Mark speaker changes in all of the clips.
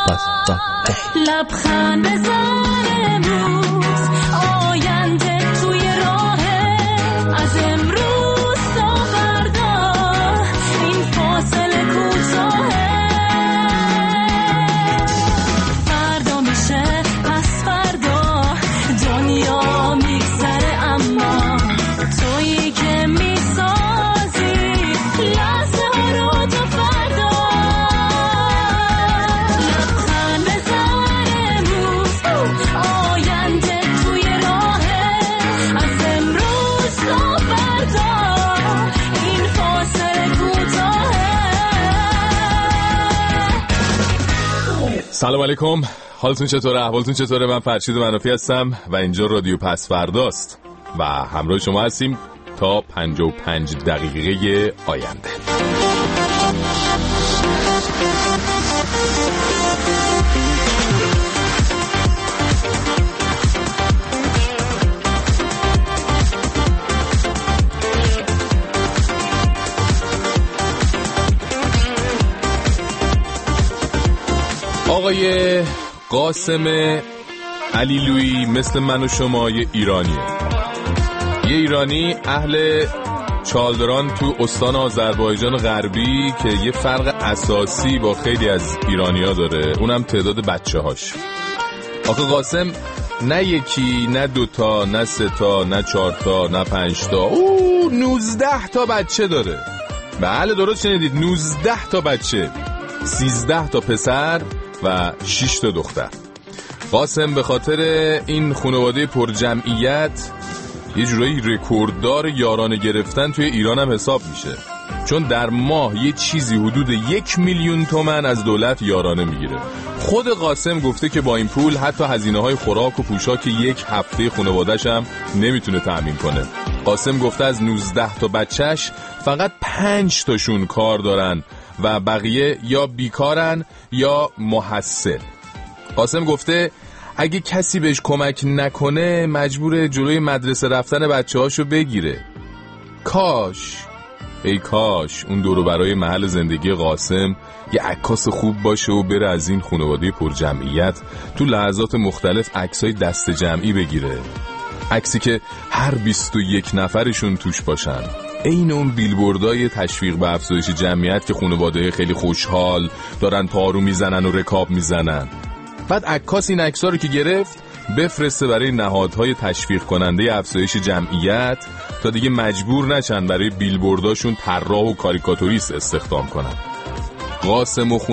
Speaker 1: لبخند بزن امروز، آینده توی راهه، از امروز تا فردا این فاصله کوتاهه. فردا میشه پس فردا، دنیا میگذره اما تویی که میسازی لحظه ها رو تا فردا. لبخند بزن امروز، آینده توی راهه، از امروز تا فردا این فاصله کوتاهه.
Speaker 2: سلام علیکم، حالتون چطوره؟ احوالتون چطوره؟ من فرشید منافی هستم و اینجا رادیو پس فرداست و همراه شما هستیم تا 55 دقیقه آینده. آقای قاسم علیلویی مثل من و شما یه ایرانیه، یه ایرانی اهل چالدران تو استان آذربایجان غربی که یه فرق اساسی با خیلی از ایرانی‌ها داره، اونم تعداد بچه‌هاش. آقا قاسم نه یکی، نه دوتا، نه سه تا، نه 4 تا، نه 5 تا، 19 تا بچه داره. بله درست شنیدید، 19 تا بچه، 13 تا پسر و 6 تا دختر. قاسم به خاطر این خانواده پر جمعیت یه جورایی رکورددار یارانه گرفتن توی ایران هم حساب میشه، چون در ماه یه چیزی حدود 1 میلیون تومان از دولت یارانه میگیره. خود قاسم گفته که با این پول حتی هزینه‌های خوراک و پوشاک یک هفته خانواده‌ش هم نمیتونه تأمین کنه. قاسم گفته از 19 تا بچهش فقط 5 تاشون کار دارن و بقیه یا بیکارن یا محصل. قاسم گفته اگه کسی بهش کمک نکنه مجبوره جلوی مدرسه رفتن بچه‌هاشو بگیره. کاش، ای کاش اون دور و برای محل زندگی قاسم یه عکاس خوب باشه و بره از این خانواده پر جمعیت تو لحظات مختلف عکسای دست جمعی بگیره، عکسی که هر 21 نفرشون توش باشن، این اون بیلبوردای تشویق به افزایش جمعیت که خانواده خیلی خوشحال دارن پارو میزنن و رکاب میزنن. بعد عکاس این عکس‌ها رو که گرفت بفرسته برای نهادهای تشویق کننده افزایش جمعیت تا دیگه مجبور نشن برای بیلبورداشون طراح و کاریکاتوریست استخدام کنن. قاسم و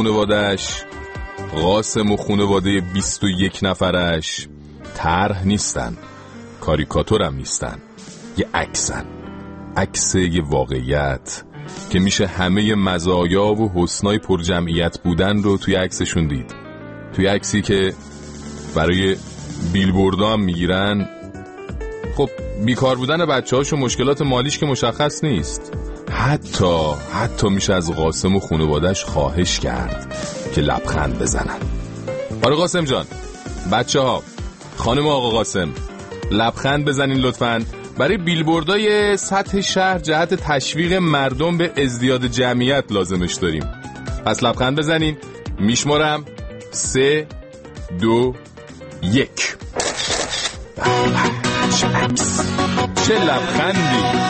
Speaker 2: خانواده 21 نفرش طرح نیستن، کاریکاتور هم نیستن، یه عکسن، عکس یه واقعیت که میشه همه مزایا و حسنای پر جمعیت بودن رو توی عکسشون دید. توی عکسی که برای بیلبوردها هم میگیرن. خب بیکار بودن بچه‌هاش و مشکلات مالیش که مشخص نیست. حتی میشه از قاسم و خانواده‌اش خواهش کرد که لبخند بزنن. آره قاسم جان، بچه‌ها، خانم آقا قاسم، لبخند بزنین لطفاً. برای بیلبوردای سطح شهر جهت تشویق مردم به ازدیاد جمعیت لازمش داریم. پس لبخند بزنین. میشمارم 3 2 1. چه لبخندی.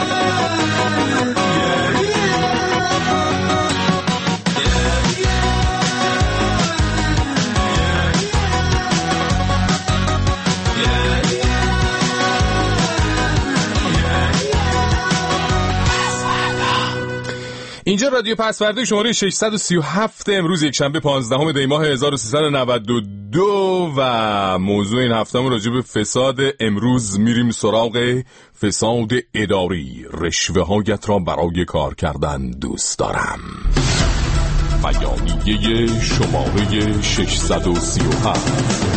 Speaker 2: اینجا رادیو پسورده شماره 637 امروز یک شنبه 15 دی ماه 1392 و موضوع این هفتهمون راجع به فساد. امروز میریم سراغ فساد اداری. رشوه هایت را برای کار کردن دوست دارم. بیانیه شماره 637.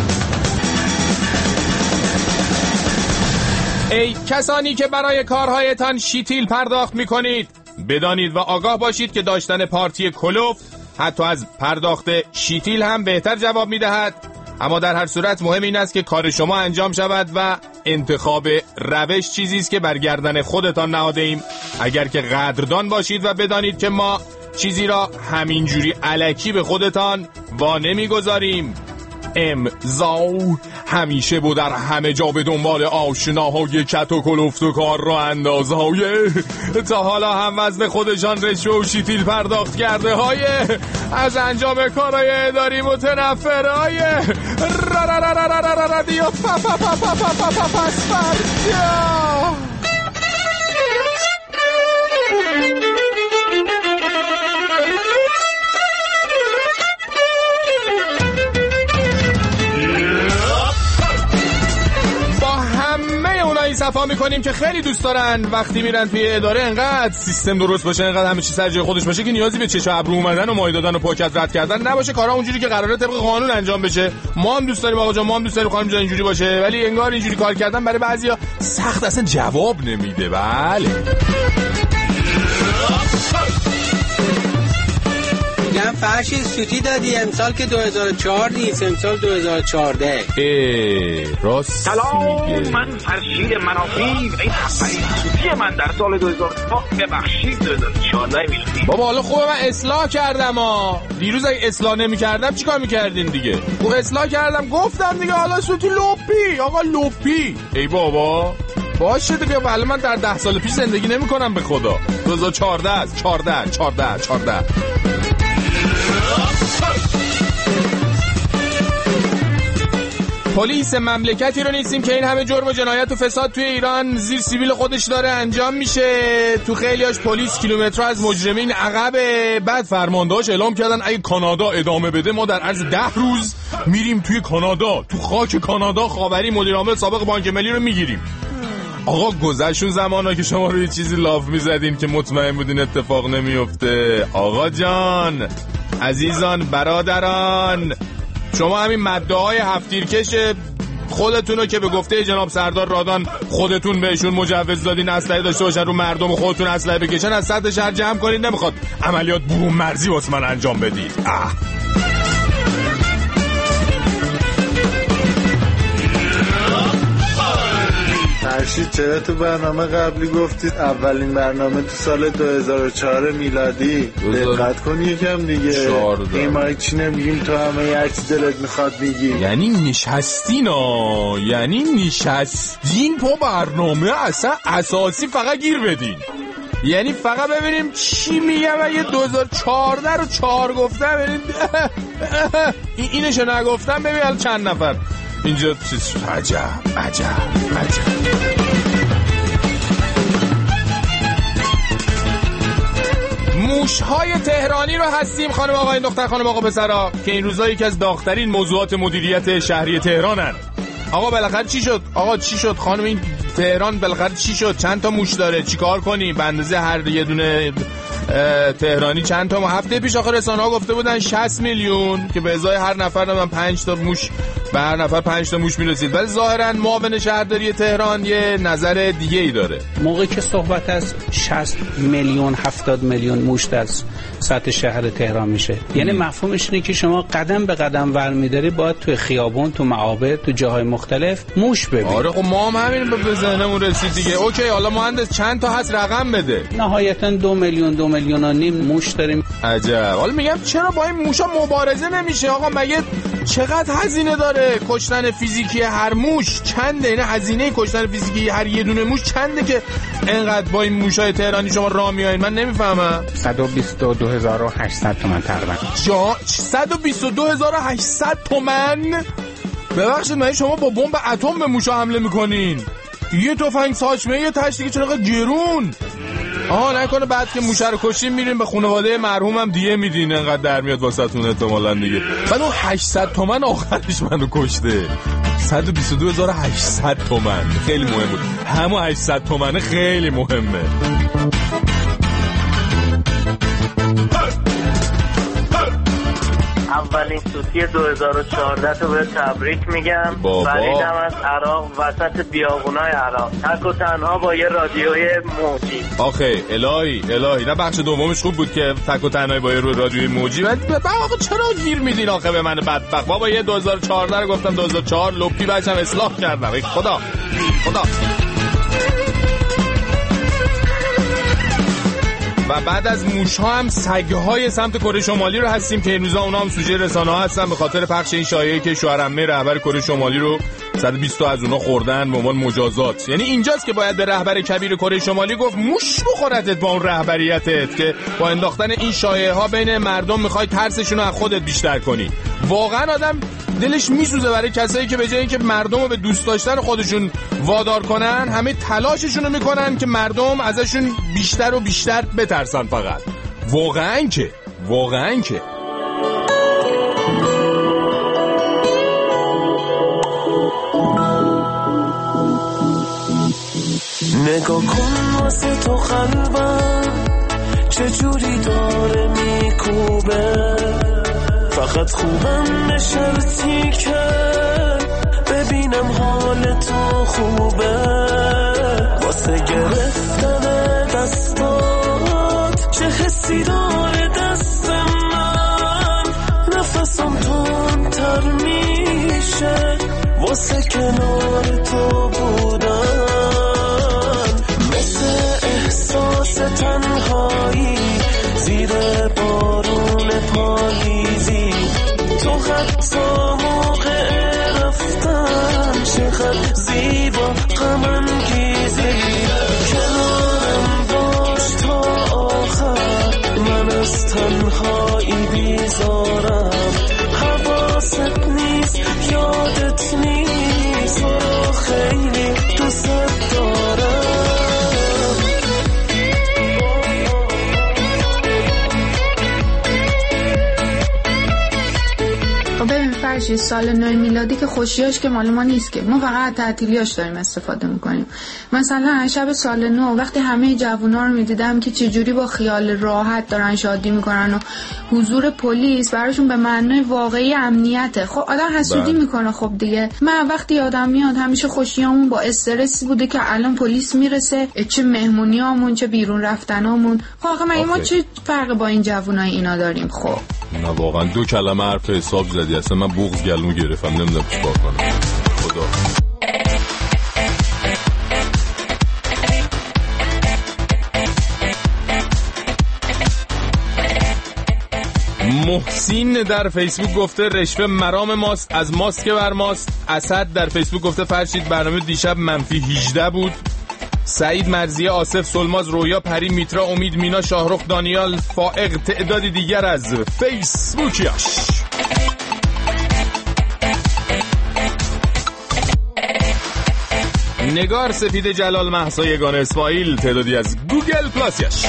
Speaker 2: ای کسانی که برای کارهایتان شیتیل پرداخت میکنید، بدانید و آگاه باشید که داشتن پارتی کلوف حتی از پرداخت شیتیل هم بهتر جواب میدهد. اما در هر صورت مهم این است که کار شما انجام شود و انتخاب روش چیزی است که بر گردن خودتان نهاده ایم. اگر که قدردان باشید و بدانید که ما چیزی را همینجوری الکی به خودتان وا نمیگذاریم. امضا همیشه بود در همه جا به دنبال آشناهای کت و کلفت و کار را اندازهای تا حالا هم وزن خودشان رشوه و شیتیل پرداخت کرده های از انجام کارهای اداری متنفرهای رادیو صفا میکنیم که خیلی دوست دارن وقتی میرن توی اداره انقدر سیستم درست باشه، انقدر همه چی سر جای خودش باشه که نیازی به چش ابرو اومدن و مایه دادن و پاکت رد کردن نباشه، کارا اونجوری که قراره طبق قانون انجام بشه. ما هم دوست داریم آقا جان، ما هم دوست داریم خانم جان اینجوری باشه، ولی انگار اینجوری کار کردن برای بعضیا سخت، اصلا جواب نمیده. بله
Speaker 3: میگم فرشی سوتی دادی امسال که 2004 نیست، امسال 2014.
Speaker 2: راست
Speaker 4: سلام میگه. من فرشید منافی، این اولین سوتی من در سال 2004 ببخشید 2014 میلادی.
Speaker 2: بابا حالا خوبه من اصلاح کردم دیروز اگه اصلاح نمی‌کردم چیکار می‌کردین دیگه؟ خب اصلاح کردم گفتم دیگه، حالا سوتی لپی آقا لپی. ای بابا باشه دیگه، ولی من در 10 سال پیش زندگی نمی‌کنم به خدا. 2014 است. 14 پلیس مملکتی رو نیستیم که این همه جرم و جنایت و فساد توی ایران زیر سیبیل خودش داره انجام میشه. تو خیلیاش پلیس کیلومترها از مجرمین عقبه. بعد فرماندهاش اعلام کردن اگه کانادا ادامه بده ما در عرض 10 روز میریم توی کانادا، تو خاک کانادا خاوری مدیر عامل سابق بانک ملی رو میگیریم. آقا گذشتون زمانا که شما روی چیزی لاف میزدین که مطمئن بودین اتفاق نمیفته. آقا جان، عزیزان، برادران، شما همین مدعای هفتیرکش خودتونو که به گفته جناب سردار رادان خودتون بهشون مجوز دادین اسلحه داشته باشن رو مردم و خودتون اسلحه بکشن، از سطح شهر جمع کنید، نمیخواد عملیات برون مرزی واسه من انجام بدید.
Speaker 5: فرشید چرا تو برنامه قبلی گفتید اولین برنامه تو سال 2004 میلادی؟ دقت کن یکم دیگه. این مایک چی نمیگیم تو همه هر چی دلت میخواد میگی.
Speaker 2: یعنی نشستین پا برنامه اصلا اساسی فقط گیر بدین، یعنی فقط ببینیم چی میگم. اگه 2014 رو 4 گفتم ببینیم اینشو نگفتم، ببین چند نفر اینجا چیز. عجب. موش‌های تهرانی رو هستیم خانم آقای دختر خانم آقا پسرا که این روزا یکی از داغ‌ترین موضوعات مدیریت شهری تهرانن. آقا بالاخره چی شد؟ آقا چی شد خانم؟ این تهران بالاخره چی شد؟ چند تا موش داره؟ چیکار کنیم؟ به اندازه هر یه دونه تهرانی چند تا؟ هفته پیش آخر رسانه‌ها گفته بودن 60 میلیون که به ازای هر نفر من 5 تا موش، به هر نفر 5 تا موش میرسید. ولی ظاهرا معاون شهرداری تهران یه نظر دیگه ای داره.
Speaker 6: موقعی که صحبت از 60 میلیون 70 میلیون موش در سطح شهر تهران میشه، یعنی مفهومش اینه که شما قدم به قدم برمی‌داری باید تو خیابون، تو معابر، تو جاهای مختلف موش ببینید.
Speaker 2: آره خب ما هم همین به ذهنمون رسید دیگه. اوکی حالا مهندس چند تا هست رقم بده.
Speaker 6: نهایتا 2 میلیون 2 میلیون و نیم موش داریم.
Speaker 2: عجب. حالا میگم چرا با این موشا مبارزه نمیشه؟ آقا مگه چقدر هزینه داره کشتن فیزیکی هر موش؟ چنده این هزینه کشتن فیزیکی هر یه دونه موش چنده که انقدر با این موشای تهرانی شما راه میایین؟ من نمیفهمم.
Speaker 6: 122800 تومان تقریبا.
Speaker 2: 122800 تومان؟ ببخشید من شما با بمب اتم به موشا حمله میکنین؟ یه تفنگ ساچمه یه تاش دیگه چرا گرون؟ نکنه بعد که موشه رو کشیم میریم به خانواده مرحومم دیگه میدین، انقدر در میاد واسهتون احتمالاً دیگه. بعد اون 800 تومن آخرش منو کشته. 122800 تومن خیلی مهم بود. همون 800 تومنه خیلی مهمه.
Speaker 7: اولین سوتی 2014 تو به تبریک میگم. فریدم از عراق، وسط بیابونای عراق، تک و تنها با یه رادیوی موجی.
Speaker 2: آخه الهی نه بخش دومش خوب بود که تک و تنهایی با یه رادیوی موجی. بعد آقا چرا گیر میدین آخه به من بدبخت؟ بابا یه 2014 رو گفتم 2004 لپی بچم اصلاح کردم. ای خدا. و بعد از موش‌ها هم سگ‌های سمت کره شمالی رو هستیم که این روزا اونا هم سوژه رسانه‌ها هستن به خاطر پخش این شایعه که شوهرعمه رهبر کره شمالی رو 120 تا از اونها خوردن به عنوان مجازات. یعنی اینجاست که باید به رهبر کبیر کره شمالی گفت موش بخورتت با اون رهبریتت که با انداختن این شایعه‌ها بین مردم می‌خوای ترسشون رو از خودت بیشتر کنی. واقعا آدم دلش میسوزه برای کسایی که به جای اینکه مردم رو به دوست داشتن خودشون وادار کنن، همه تلاششون رو میکنن که مردم ازشون بیشتر و بیشتر بترسن. فقط واقعا که
Speaker 8: نگاه کن واسه تو قلبم چجوری داره میکوبه، فقط خوبم به شرطی که ببینم حال تو خوبه، واسه گرفتن دستات چه حسی داره دست من، نفسم تندتر میشه واسه کنار تو بودن، مثل احساس تنهایی زیر بارون پاییزی، تو حتی موقع رفتن چقدر زیبا غم انگیزی، کنارم باش تا آخر من از تنهایی بیزارم، حواست نیست یادت نیست تو رو خیلی دوست دارم.
Speaker 9: ببین فرشی، سال نو میلادی که خوشیاش که مال ما نیست که، ما فقط تعطیلیاش داریم استفاده میکنیم. مثلا شب سال نو وقتی همه جوونا رو میدیدم که چجوری با خیال راحت دارن شادی میکنن و حضور پلیس براشون به معنای واقعی امنیته، خب آدم حسودی میکنه. خب دیگه من وقتی یادم میاد همیشه خوشیامون با استرسی بوده که الان پلیس میرسه، چه مهمونیامون چه بیرون رفتنامون. خب آخه ما چه فرق با این جوونای اینا داریم؟ خب
Speaker 2: نه واقعا 2 کلمه حرف حساب زدی، اصلا من بغض گلومو گرفتم، نمیدونم چیکار کنم. خدا محسین در فیسبوک گفته رشوه مرام ماست، از ماست که بر ماست. اسد در فیسبوک گفته فرشید برنامه دیشب منفی 18 بود. سعید مرزیه، آصف، سلماز، رویا، پری، میترا، امید، مینا، شاهرخ، دانیال، فائق، تعدادی دیگر از فیسبوکیاش. نگار سپید، جلال، مهسا، یگانه، اسماعیل، تعدادی از گوگل پلاسیاش.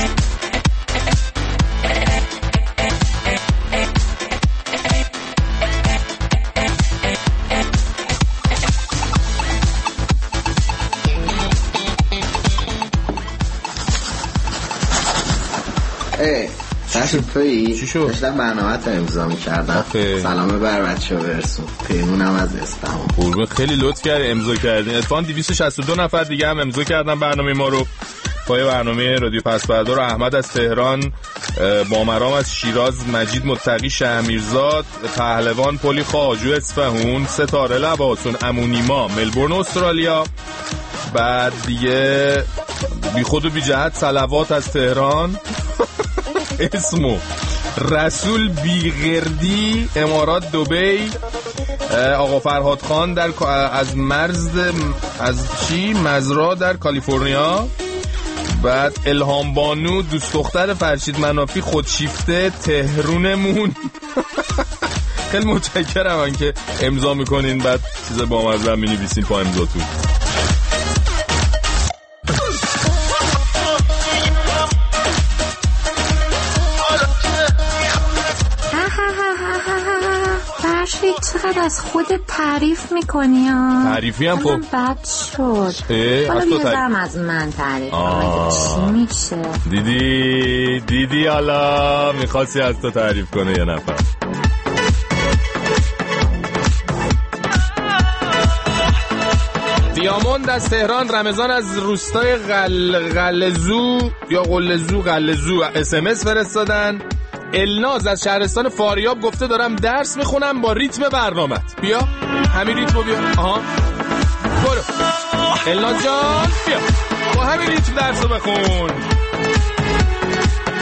Speaker 10: چی شد؟ داشتم برنامه تا امضا می‌کردم. سلام بر بچه‌ها برسون. پیمونم از استمون.
Speaker 2: قربون، خیلی لطف کردی امضا کردین. اتفاقاً 262 نفر دیگه هم امضا کردن برنامه ما رو. پای برنامه رادیو پس‌پرده احمد از تهران، بامرام از شیراز، مجید متقی، شهمیرزاد، پهلوان، پلی خواجو اصفهان، ستاره لباسون، امونیما، ملبورن استرالیا. بعد دیگه بی خود و بی جهت صلوات از تهران اسمو رسول بیغردی، امارات دبی، آقا فرهاد خان در از مزرا در کالیفرنیا. بعد الهام بانو، دوست دختر فرشید منافی، خودشیفته، تهرونمون. خیلی متشکرم که امضا میکنین بعد چیز با مزه می‌نویسین پا امضاتون.
Speaker 11: چقدر از خود تعریف میکنی ها؟
Speaker 2: تعریفی هم خب
Speaker 11: بد شد. حالا بیازم از من تعریف کنم چی میشه؟
Speaker 2: دیدی حالا میخواستی از تو تعریف کنه یه نفر. دیاموند از تهران، رمضان از روستای غلزو SMS فرستادن. الناز از شهرستان فاریاب گفته دارم درس میخونم با ریتم برنامت. بیا همین ریتمو بیا. آها برو الناز جان، بیا با همین ریتم درسو بخون.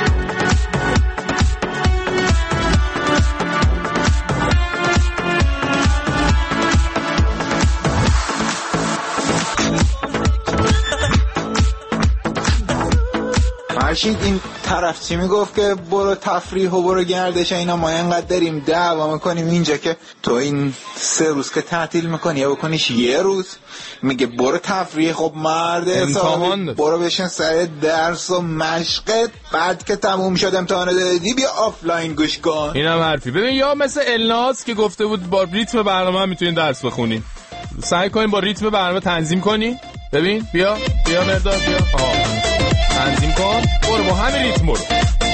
Speaker 12: چی این طرف چی میگفت که برو تفریح و برو گردش اینا، ما اینقدر داریم دعوا میکنیم اینجا که تو این 3 روز که تعطیل میکنی یا بکنیش 1 روز. میگه برو تفریح. خب مرد حسابی برو بشین سر درس و مشقت، بعد که تموم شد امتحان دادی بیا آفلاین گوش کن.
Speaker 2: اینم حرفی. ببین یا مثل الناس که گفته بود با ریتم برنامه میتونین درس بخونین، سعی کنین با ریتم برنامه تنظیم کنین. ببین بیا مرداد بیا تنظیم کن، برو با همین ریتم برو.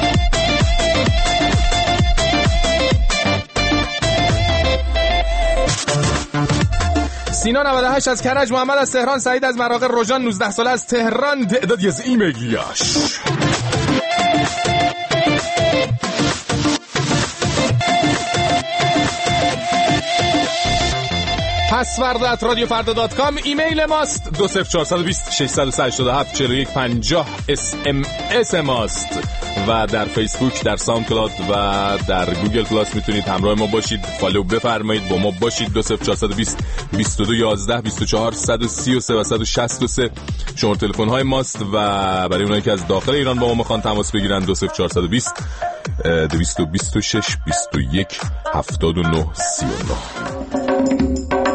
Speaker 2: سینا 98 از کرج، محمد از تهران، سعید از مراغه، روژان 19 ساله از تهران تعدادی از ایمیلیاش. پسورد @radiofarda.com ایمیل ماست. 20420 687 4150 SMS ماست و در فیسبوک، در ساوند کلاود و در گوگل پلاس میتونید همراه ما باشید، فالو بفرمایید، با ما باشید. 20420 2211 24 133 و 163 شماره تلفن های ماست و برای اونایی که از داخل ایران با ما میخوان تماس بگیرن 20420 226 21 79 39.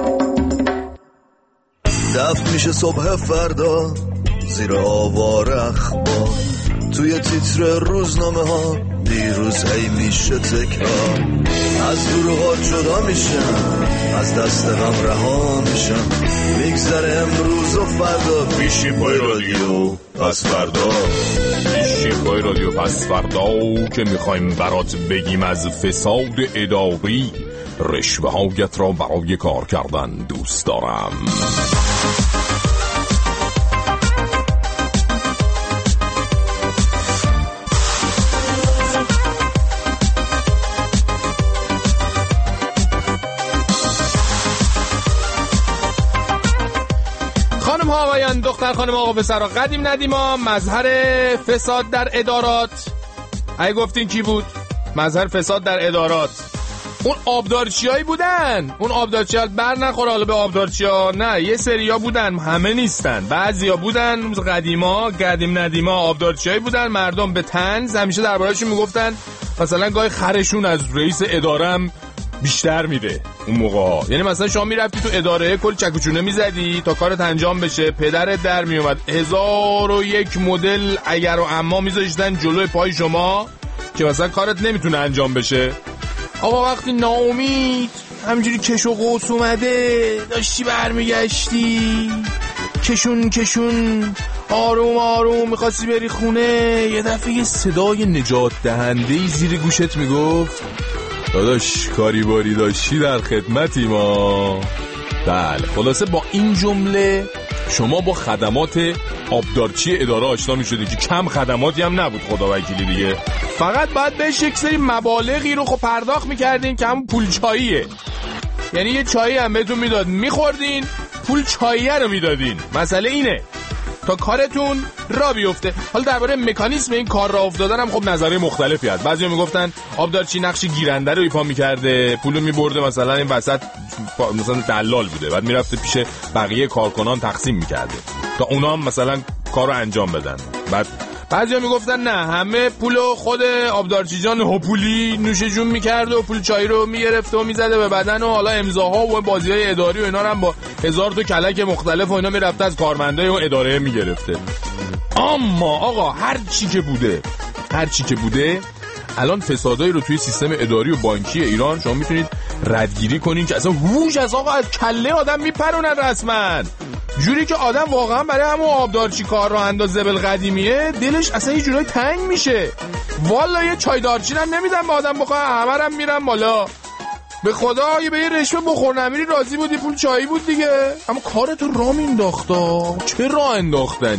Speaker 13: دفت میشه صبح فردا زیر آوار اخبار، توی تیتر روزنامه ها دیروز هی میشه تکرار، از گروهات جدا میشم، از دست غم رها میشم، میگذره امروز و فردا، پیشی پای رادیو پس فردا، پیشی پای رادیو پس فردا که میخوایم برات بگیم از فساد اداری، رشوه هایت را برای کار کردن دوست دارم. خانم ها آقایان، دختر خانم آقا پسرها، قدیم ندیما، مظهر فساد در ادارات. اگه گفتین کی بود؟ مظهر فساد در ادارات اون آبدارچیایی بودن. اون آبدارچی‌ها بر نخوره حالا به آبدارچی‌ها، نه یه سریا بودن، همه نیستن، بعضیا بودن قدیما، قدیم ندیما آبدارچیایی بودن. مردم به طنز همیشه درباره‌شون میگفتن مثلا گاهی خرشون از رئیس ادارم بیشتر میده اون موقع. یعنی مثلا شما میرفتی تو اداره کل چکوچونه میزدی تا کارت انجام بشه، پدرت در میومد 1001 مدل اگر و اما میذاشتن جلوی پای شما که مثلا کارت نمیتونه انجام بشه. آقا وقتی ناامید همینجوری کش و قوس اومده داشتی برمیگشتی کشون آروم آروم میخواستی بری خونه، یه دفعه یه صدای نجات دهندهی زیر گوشت میگفت داداش کاری باری داشتی در خدمتی ما. بله خلاصه با این جمله شما با خدمات آبدارچی اداره آشنا میشدی که کم خدماتی هم نبود خدا وکیلی دیگه، فقط باید بهش یک سری مبالغی رو خب پرداخت میکردین که هم پول چاییه. یعنی یه چایی هم بهتون میداد میخوردین، پول چاییه رو میدادین. مسئله اینه تا کارتون را بیفته. حالا درباره مکانیزم این کار را افتادن هم خب نظریه مختلفی هست. بعضیا میگفتن آبدارچی نقش گیرنده رو ایفا میکرده، پولو میبرده، مثلا این وسط مثلا دلال بوده، بعد میرفته پیش بقیه کارکنان تقسیم میکرده تا اونا هم مثلا کارو انجام بدن. بعد بعضیا میگفتن نه همه پولو خود آبدارچی جان هوپولی نوش جون میکرد و پول چای رو میگرفته و میزده به بدن و حالا امضاها و بازیای اداری و اینا رو هم با 1000 تا کلک مختلف و اینا میرفته از کارمندای اون اداره میگرفته. اما آقا هر چی که بوده الان فسادایی رو توی سیستم اداری و بانکی ایران شما میتونید ردگیری کنین که اصلا هوش از آقا از کله آدم میپرونن رسما، جوری که آدم واقعا برای همون آبدارچی کار راه انداز زبل قدیمیه دلش اصلا یه جورای تنگ میشه. والا یه چای دارچین هم نمیدن به آدم بخواه، همه هم میرن بالا. به خدا یه به یه رشوه بخور نمیری راضی بودی، پول چایی بود دیگه. اما کارتو راه مینداختا. چرا انداختنی؟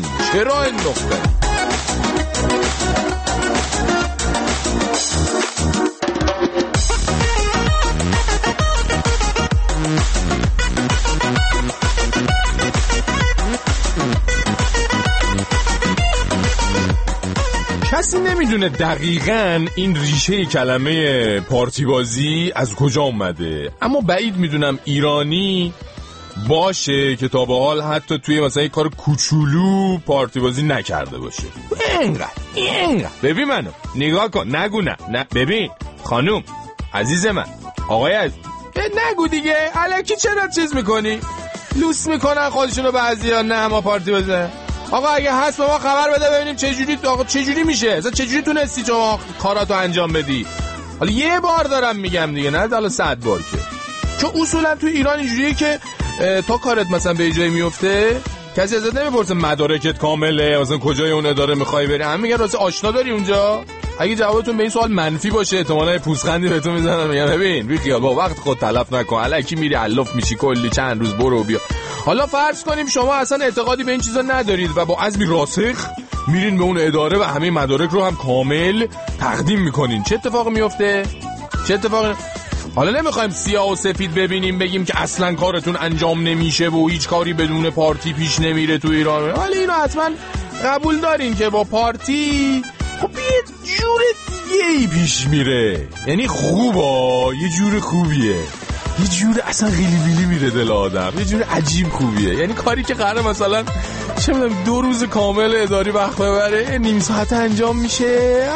Speaker 13: کسی نمیدونه دقیقاً این ریشه کلمه پارتی بازی از کجا اومده، اما بعید میدونم ایرانی
Speaker 2: باشه که تا به حال حتی توی مثلا یک کار کوچولو پارتی بازی نکرده باشه. اینقدر ببین منو نگاه کن، نگو نه ببین خانوم عزیز من، آقای عزیز نگو دیگه، الکی چرا چیز میکنی؟ لوس میکنن خودشونو بعضیا. نه ما پارتی بزنیم. آقا اگه هست به ما خبر بده ببینیم چجوری میشه، اصلا چجوری تونستی شما کاراتو انجام بدی. حالا یه بار دارم میگم دیگه، نه حالا 100 بار که. چون اصولا تو ایران اینجوریه که تا کارت مثلا به جای میفته کسی ازت نمیپرسه مدارکت کامله، مثلا کجای اون اداره میخوای بری، هم میگن راستی آشنا داری اونجا. اگه جوابتون به این سوال منفی باشه احتمالاً پوزخندی بهتون میزنن، میگن ببین بی خیال با وقت خود تلف نکن، الکی میری علف میشی کلی چند روز برو بیا. حالا فرض کنیم شما اصلا اعتقادی به این چیزا ندارید و با عزمی راسخ میرین به اون اداره و همه مدارک رو هم کامل تقدیم میکنین، چه اتفاقی میفته؟ حالا نمیخوایم سیاه و سفید ببینیم بگیم که اصلا کارتون انجام نمیشه و هیچ کاری بدون پارتی پیش نمیره تو ایران، ولی اینو حتما قبول دارین که با پارتی خب یه جور دیگه‌ای پیش میره. یعنی یه جور خوبیه، یه جور اصلا خیلی بیلی میره دل آدم، یه جور عجیب خوبیه. یعنی کاری که قراره مثلا چه میدونم 2 روز کامل اداری وقت ببره نیم ساعت انجام میشه.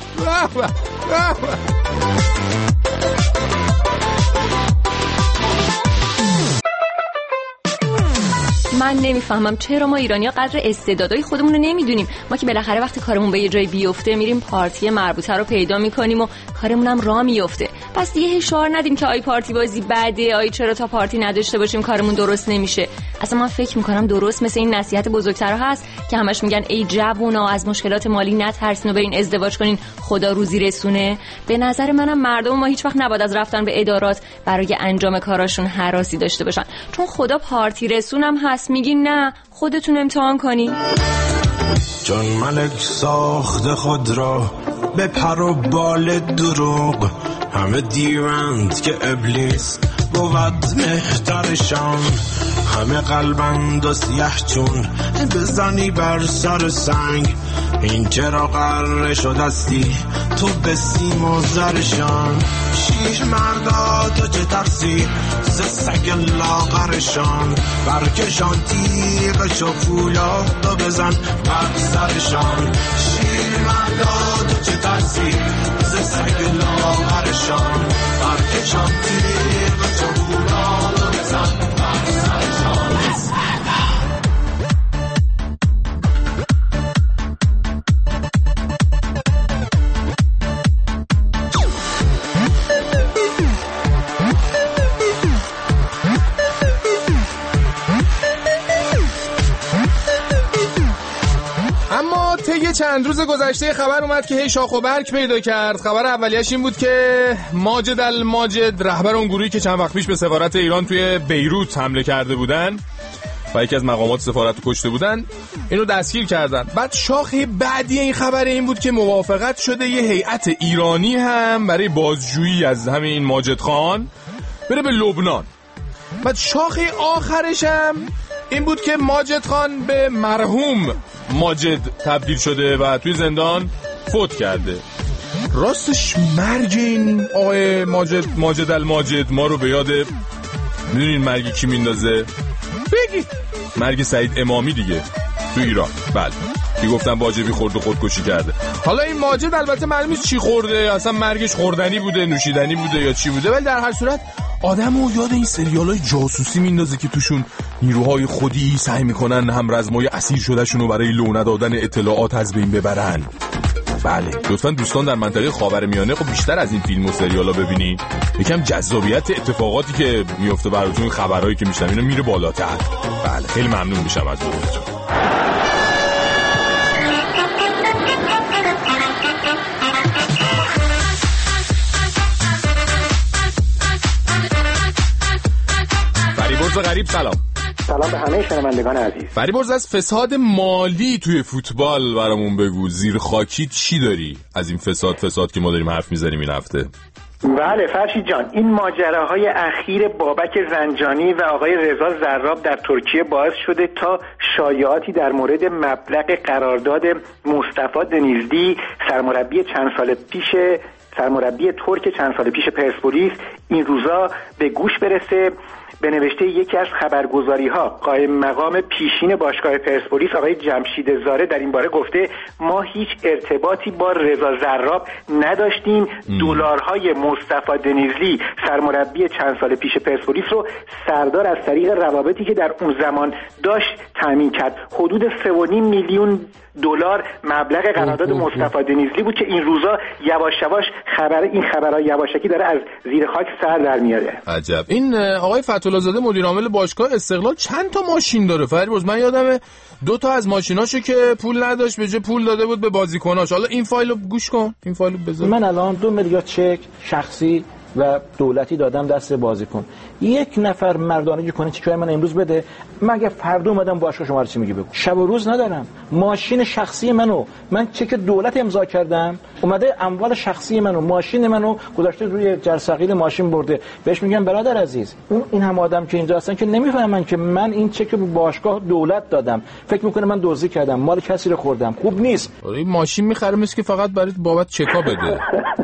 Speaker 14: من نمیفهمم چرا ما ایرانی‌ها قدر استعدادهای خودمون رو نمیدونیم. ما که بالاخره وقتی کارمون به یه جای بیفته میریم پارتی مربوطه رو پیدا میکنیم و کارمون هم راه میفته. پس دیگه هشدار ندیم که آی پارتی بازی بده، آی چرا تا پارتی نداشته باشیم کارمون درست نمیشه. اصلا من فکر میکنم درست مثل این نصیحت بزرگترها هست که همش میگن ای جوونا از مشکلات مالی نترسین و برین ازدواج کنین خدا روزی رسونه. به نظر منم مردم ما هیچ وقت نباید از رفتن به ادارات برای انجام کاراشون هراسی داشته باشن، چون خدا پارتی رسونم هست. میگین نه خودتون امتحان کنین.
Speaker 15: جان ملک ساخت خود را به پر و بال دروغ، همه دیوند که ابلیس بود مهترشان، همه قلبند و سیه چون بزنی بر سر سنگ، این چرا قراره شدستی تو به سیم و زرشان، شیر مردا تو چه ترسی ز سگ لاغرشان، برکشان تیغ شفولا تو بزن بر سرشان، شیر مردا تو چه ترسی ز سگ لاغرشان، برکشان تیغ شفولا تو بزن بر سرشان.
Speaker 2: طی چند روز گذشته خبر اومد که هی شاخ و برگ پیدا کرد. خبر اولیش این بود که ماجد الماجد، رهبر اون گروهی که چند وقت پیش به سفارت ایران توی بیروت حمله کرده بودن و یکی از مقامات سفارت رو کشته بودن، اینو دستگیر کردن. بعد شاخ بعدی این خبر این بود که موافقت شده یه هیئت ایرانی هم برای بازجویی از همین ماجد خان بره به لبنان. بعد شاخ آخرش هم این بود که ماجد خان به مرحوم ماجد تبدیل شده و توی زندان فوت کرده. راستش مرگ این آقای ماجد الماجد ما رو به یاد میدونین مرگ کی میندازه؟ بگی مرگ سعید امامی دیگه تو ایران. بله که گفتن واجبی خورد و خودکشی کرده. حالا این ماجد البته معلوم نیست چی خورده، اصلا مرگش خوردنی بوده، نوشیدنی بوده یا چی بوده، ولی در هر صورت آدمو یاد این سریالای جاسوسی میندازه که توشون نیروهای خودی سعی میکنن هم رزمای اسیر شدهشونو برای لو ندادن اطلاعات از بین ببرن. بله لطفاً دوستان در منطقه خاورمیانه خب بیشتر از این فیلم و سریالا ببینید، یکم جذابیت اتفاقاتی که میفته براتون، خبرایی که میشنم اینا میره بالاتر. بله خیلی ممنون میشم از لطفتون. فریبرز غریب سلام
Speaker 16: به همه شنوندگان عزیز.
Speaker 2: فریبرز از فساد مالی توی فوتبال برامون بگو، زیر خاکی چی داری از این فساد که ما داریم حرف میزنیم این هفته؟
Speaker 16: بله فرشید جان، این ماجراهای اخیر بابک زنجانی و آقای رضا زراب در ترکیه باعث شده تا شایعاتی در مورد مبلغ قرارداد مصطفی دنیزلی سرمربی ترک چند سال پیش پرسپولیس این روزا به گوش برسه به نوشته یکی از خبرگزاری‌ها قائم مقام پیشین باشگاه پرسپولیس آقای جمشید زاره در این باره گفته ما هیچ ارتباطی با رضا زراب نداشتیم. دلارهای مصطفی دنیزلی سرمربی چند سال پیش پرسپولیس رو سردار از طریق روابطی که در اون زمان داشت تامین کرد. حدود 3.5 میلیون دلار مبلغ قرارداد مصطفی دنیزلی بود که این روزا یواش یواش این خبرها یواشکی داره از زیر خاک سر در میاره.
Speaker 13: عجب. این آقای فتح‌الله زاده مدیر عامل باشگاه استقلال چند تا ماشین داره فریبرز؟ من یادمه 2 تا از ماشیناشو که پول نداشت به جای پول داده بود به بازیکناش. حالا این فایلو گوش کن، این فایلو بذار.
Speaker 17: من الان 2 میلیارد چک شخصی و دولتی دادم دست بازیکن. یک نفر مردانگی کنه چیکار من امروز بده، مگه فردا اومدم باشگاه شما رو چی میگی بگو. شب و روز ندارم. ماشین شخصی من چک دولت امضا کردم، اومده اموال شخصی ماشین منو گذاشته روی جرثقیل ماشین برده. بهش میگم برادر عزیز، این هم آدم که اینجا هستن که نمیفهمن که من این چک به باشگاه دولت دادم، فکر میکنه من دزدی کردم، مال کسی رو خوردم. خوب نیست.
Speaker 13: این ماشین میخره مثل که فقط برای بابت چکا بده.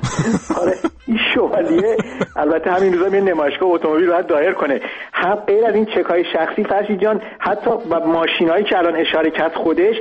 Speaker 16: آره این شوالیه البته همین روزا میره نمایشگاه اتومبیل باید دایر کنه. هم غیر از این چکای شخصی فرشید جان، حتی ماشینایی که الان اشاره کرد خودش،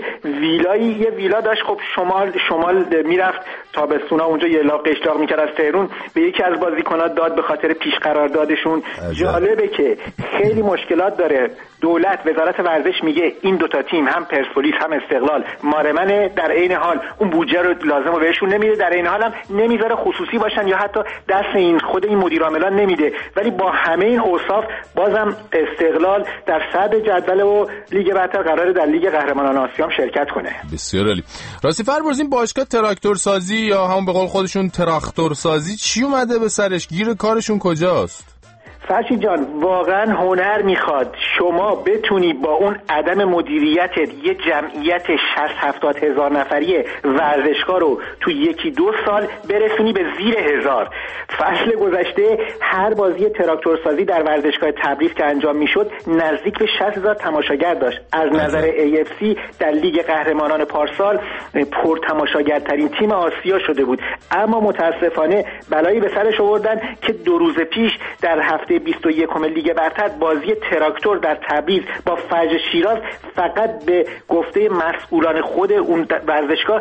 Speaker 16: یه ویلا داشت. خب شمال میرفت تابستونا اونجا یه لاغ قشلاق میکرد از تهران، به یکی از بازیکن‌ها داد به خاطر پیش قراردادشون. جالبه که خیلی مشکلات داره. دولت وزارت ورزش میگه این 2 تا تیم هم پرسپولیس هم استقلال مارمنه، در عین حال اون بودجه رو لازمو بهشون نمیده، در عین حال هم نمیذاره خصوصی باشن یا حتی دست خود این مدیر عاملان نمیده. ولی با همه این اوصاف بازم استقلال در صدر جدول و لیگ برتر قراره در لیگ قهرمانان آسیا شرکت کنه.
Speaker 13: بسیار عالی. راستی فربرز این باشگاه تراکتور سازی یا همون به قول خودشون تراکتور سازی چی اومده به سرش؟ گیر کارشون کجاست؟
Speaker 16: فرشید جان واقعا هنر میخواد شما بتونی با اون عدم مدیریت یه جمعیت 60-70 هزار نفری ورزشگاه رو تو 1-2 سال برسونی به زیر 1000. فصل گذشته هر بازی تراکتور سازی در ورزشگاه تبریز که انجام میشد نزدیک به 60,000 تماشاگر داشت. از نظر AFC در لیگ قهرمانان پارسال پر تماشاگرترین تیم آسیا شده بود. اما متاسفانه بلایی به سرش آوردن که 2 روز پیش در هفته 21 لیگ برتر بازی تراکتور در تبریز با فجر شیراز فقط به گفته مسئولان خود اون ورزشگاه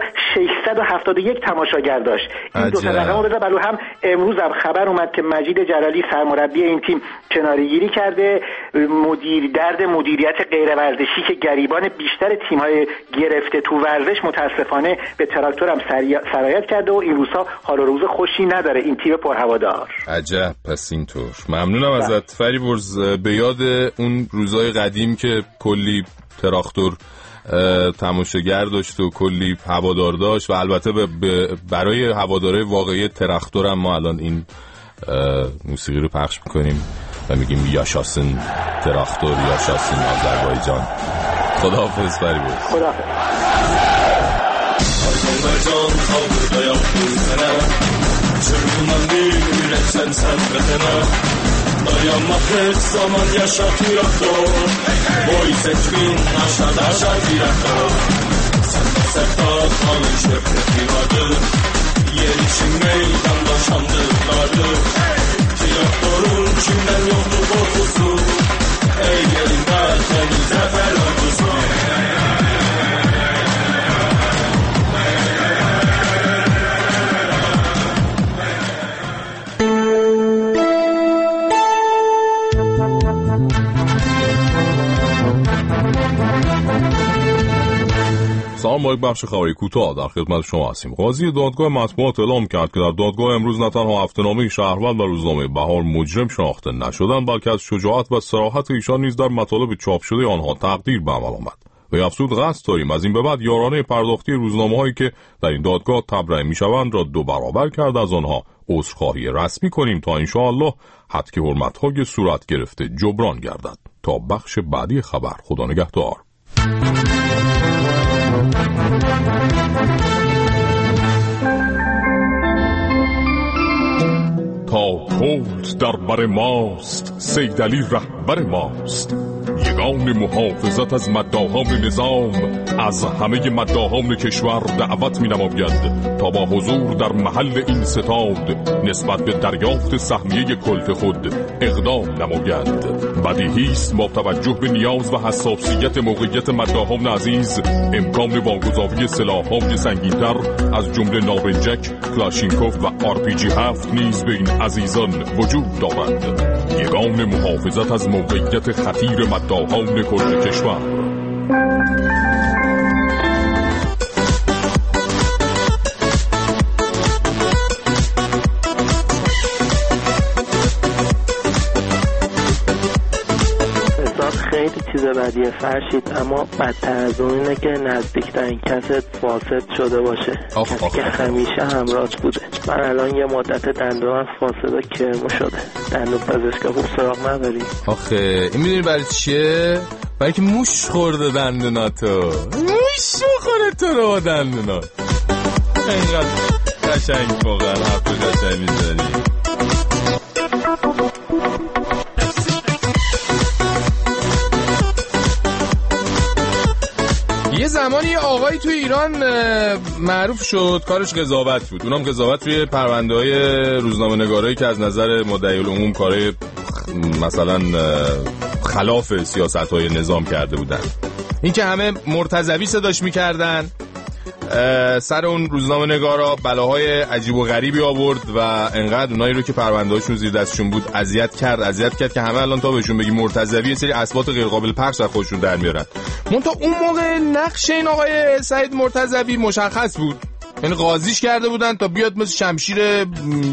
Speaker 16: 671 تماشاگر داشت. این 2 تا رقمو بذار برای هم. امروز هم خبر اومد که مجید جلالی سرمربی این تیم کناره‌گیری کرده. درد مدیریت غیر ورزشی که گریبان بیشتر تیم‌های گرفته تو ورزش متاسفانه به تراکتور هم سرایت کرده و این روزها حال و روز خوشی نداره این تیم پرهوادار.
Speaker 13: عجب. پس اینطور. ممنونم ازت فریبرز. به یاد اون روزای قدیم که کلی تراکتور تماشاگر داشت و کلی هوادار داشت و البته برای هواداره واقعی تراکتور هم ما الان این موسیقی رو پخش میکنیم و میگیم یاشاسین تراکتور، یاشاسین آذربایجان. خداحافظ فریبرز.
Speaker 16: خداحافظ.
Speaker 8: Dayanmak zaman yaşa tiraktor Boy seçmin aşağıda aşağı tiraktor Sende sertat kanın şöhreti vardı Yer için meydanda şanlıklardı Traktörün kimden yoktu korkusu Ey gelin dertlerin zafer ordusu
Speaker 2: سلام، با یک بخش خبری کوتاه در خدمت شما هستیم. قاضی دادگاه مطبوعات اعلام کرد که در دادگاه امروز نه تنها هفته‌نامه شهروند و روزنامه بهار مجرم شناخته نشدند، بلکه از شجاعت و صراحت ایشان نیز در مطالب چاپ شده آنها تقدیر به عمل آمد. و افزود قصد داریم از این به بعد یارانه پرداختی روزنامه‌هایی که در این دادگاه تبرئه می‌شوند را 2 برابر کرد از آنها عذرخواهی رسمی کنیم تا انشاءالله حد که حرمت‌های صورت گرفته جبران گردد. تا بخش بعدی خبر، خدا نگهدار. تا پولت در بر ماست، سیدعلی رهبر ماست.
Speaker 18: یگان محافظت از مداحان نظام از همه مداحان کشور دعوت می نماید تا با حضور در محل این ستاد نسبت به دریافت سهمیه کلت خود اقدام نماید. بدیهی است با توجه به نیاز و حساسیت موقعیت مداحان عزیز امکان واگذاری سلاح‌های سنگین‌تر از جمله نارنجک، کلاشینکوف و RPG 7 نیز به این عزیزان وجود دارد. یگان محافظت از موقعیت خطیر مداحان کل کشور.
Speaker 7: خیلی چیز بدیه فرشید، اما بدتر از اون اینه که نزدیکترین کست فاسد شده باشه، کسی که همیشه همراهت بوده. من الان یه مدت دندونم فاسد و کرمو شده. دندون پزشک خوب سراغ نداری؟
Speaker 2: آخه این میدونی برای چیه؟ برای که موش خورده دندوناتو. موش خورده تو رو دندونات. اینقدر قشنگ واقعا حرف قشنگ میزنی. یه زمانی آقایی تو ایران معروف شد، کارش قضاوت بود. اونم قضاوت روی پرونده‌های روزنامه‌نگارایی که از نظر مدعی العموم کارهای مثلا خلاف سیاست‌های نظام کرده بودن. این که همه مرتضوی صداش می‌کردن، سر اون روزنامه‌نگارا بلاهای عجیب و غریبی آورد و انقدر اونایی رو که پرونده‌هاشون زیر دستشون بود اذیت کرد که همه الان تا بهشون بگی مرتضوی یه سری اثبات غیر قابل پخش از خودشون در میارن. منتها اون موقع نقش این آقای سعید مرتضوی مشخص بود، یعنی قاضیش کرده بودن تا بیاد مثل شمشیر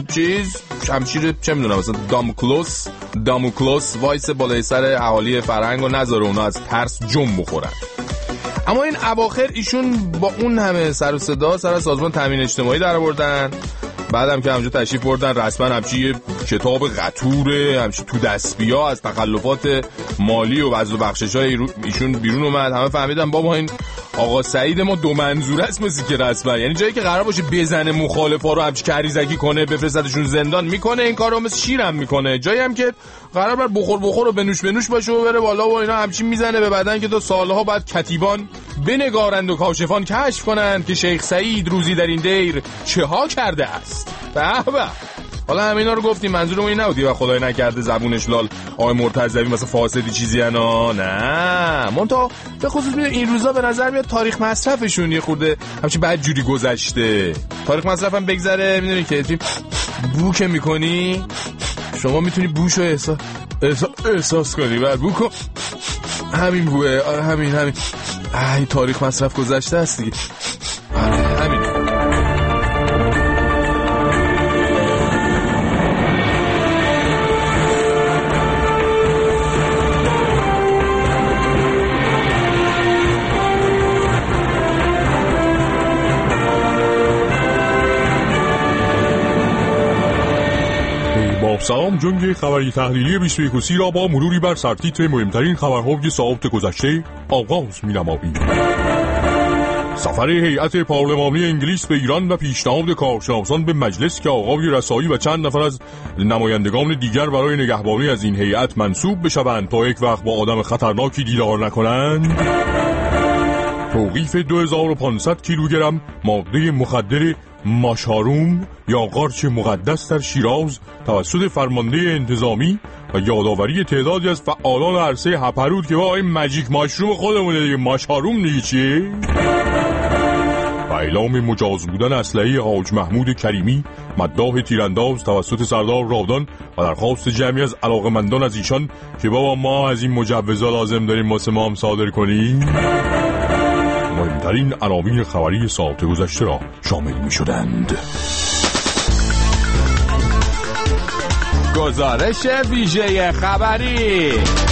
Speaker 2: چه میدونم مثلا داموکلوس وایس بالای سر اهالی فرهنگ و نذاره اونا از ترس جم بخورن. اما این اواخر ایشون با اون همه سر و صدا سر سازمان تامین اجتماعی در آوردن، بعدم که همونجا تشریف بردن رسما همچی کتاب قطوره همچی تو دستبیا از تخلفات مالی و وضع و بخشش‌های ایشون بیرون اومد. همه فهمیدن بابا این آقا سعید ما دو منظور است مثل که رسما، یعنی جایی که قرار باشه بزنه مخالفا رو همچی کریزکی کنه بفرستشون زندان میکنه این کارو مثل شیرم میکنه، جایی هم که قرار بر بخور و بنوش باشه و بره بالا و اینا همچی میزنه به بدن که تا سالها بعد کتیبان بنگارند و کاشفان کشف کنند که شیخ سعید روزی در این دیر چه ها کرده است. به حالا همینا رو گفتیم، منظورم این نبودی و خدای نکرده زبونش لال آقای مرتضوی مثلا فاسدی چیزی انا نه. منتها به خصوص این روزا به نظر میاد تاریخ مصرفشون یه خورده همچین بد جوری گذشته. تاریخ مصرفم بگذره میدونی که بو که میکنی شما میتونی بوشو احساس کنی بعد بو کن همین بوه. آره همین ای تاریخ مصرف گذشته است دیگه. همین
Speaker 18: سلام، جنگ خبری تحلیلی 21 را با مروری بر سرتیتر مهمترین خبرهای ساعت گذشته آغاز می‌نماییم. سفر هیئت پارلمانی انگلیس به ایران و پیشنهاد کارشناسان به مجلس که آقای رسایی و چند نفر از نمایندگان دیگر برای نگهبانی از این هیئت منصوب بشوند تا یک وقت با آدم خطرناکی دیدار نکنند. توقیف 2500 کیلوگرم ماده مخدر ماشاروم یا قارچ مقدس در شیراز توسط فرمانده انتظامی و یادآوری تعدادی از فعالان عرصه هپرود که با این ماجیک ماشروم خودمونه دیگه ماشاروم دیگه چیه؟ و اعلام مجاز بودن اسلحه حاج محمود کریمی مداح تیرانداز توسط سردار رادان و درخواست جمعی از علاقمندان از ایشان که بابا ما از این مجوزا لازم داریم واسه ما هم صادر کنیم. مهمترین عناوین خبری ساعت گذشته را شامل می شدند.
Speaker 2: گزارش ویژه خبری.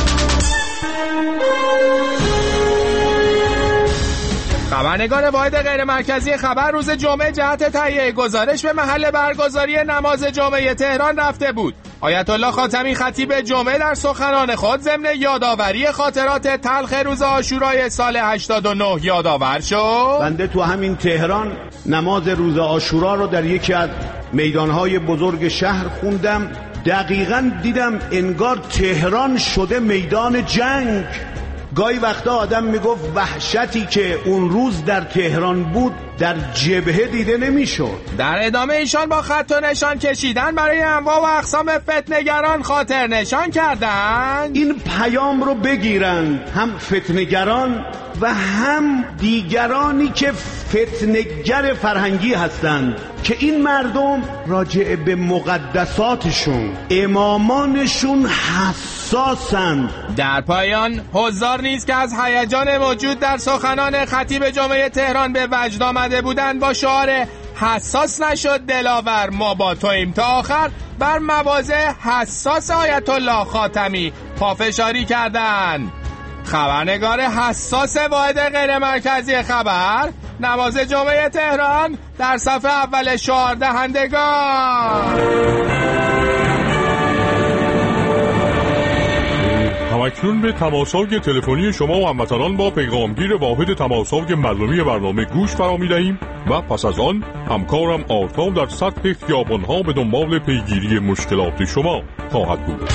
Speaker 2: خبرنگار واحد غیر مرکزی خبر روز جمعه جهت تهیه گزارش به محل برگزاری نماز جمعه تهران رفته بود. آیت الله خاتمی خطیب جمعه در سخنان خود ضمن یادآوری خاطرات تلخ روز عاشورای سال 89 یادآور شد.
Speaker 19: بنده تو همین تهران نماز روز عاشورا رو در یکی از میدانهای بزرگ شهر خوندم. دقیقاً دیدم انگار تهران شده میدان جنگ. گاهی وقتا آدم میگفت وحشتی که اون روز در تهران بود در جبهه دیده نمیشد.
Speaker 20: در ادامه ایشان با خط و نشان کشیدن برای انواع و اقسام فتنه‌گران خاطر نشان کردن.
Speaker 19: این پیام رو بگیرن، هم فتنه‌گران و هم دیگرانی که فتنه‌گر فرهنگی هستند، که این مردم راجع به مقدساتشون، امامانشون حساسند.
Speaker 20: در پایان حضار نیست که از هیجان موجود در سخنان خطیب جمعه تهران به وجد آمده بودند با شعار حساس نشد دلاور ما با توییم تا آخر بر مواضع حساس آیت الله خاتمی پافشاری کردند. خبرنگار حساس واحد غیر مرکزی خبر، نماز جمعه تهران، در صفحه اول شعار دهندگان.
Speaker 18: همکنون به تماس‌های تلفنی شما و هموطنان با پیغامگیر واحد تماس‌های مردمی برنامه گوش فرا می‌دهیم و پس از آن همکارم آرتا در سطح خیابان‌ها به دنبال پیگیری مشکلات شما خواهد بود.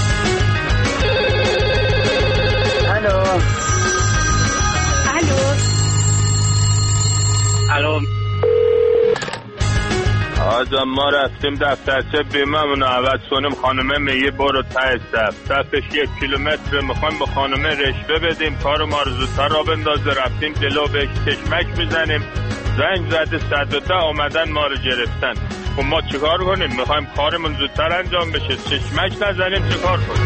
Speaker 4: الو آجا ما رفتیم دفترچه بیممونو عوض کنیم، خانمه میگه برو ته صفش 1 کیلومتر میخوایم با خانمه رشوه بدیم کارو ما رو زودتر را بندازه. رفتیم جلو بهش چشمک میزنیم، زنگ زده 110 آمدن ما رو گرفتن. خب ما چیکار کنیم؟ میخوایم کارمون زودتر انجام بشه، چشمک نزنیم چیکار کنیم؟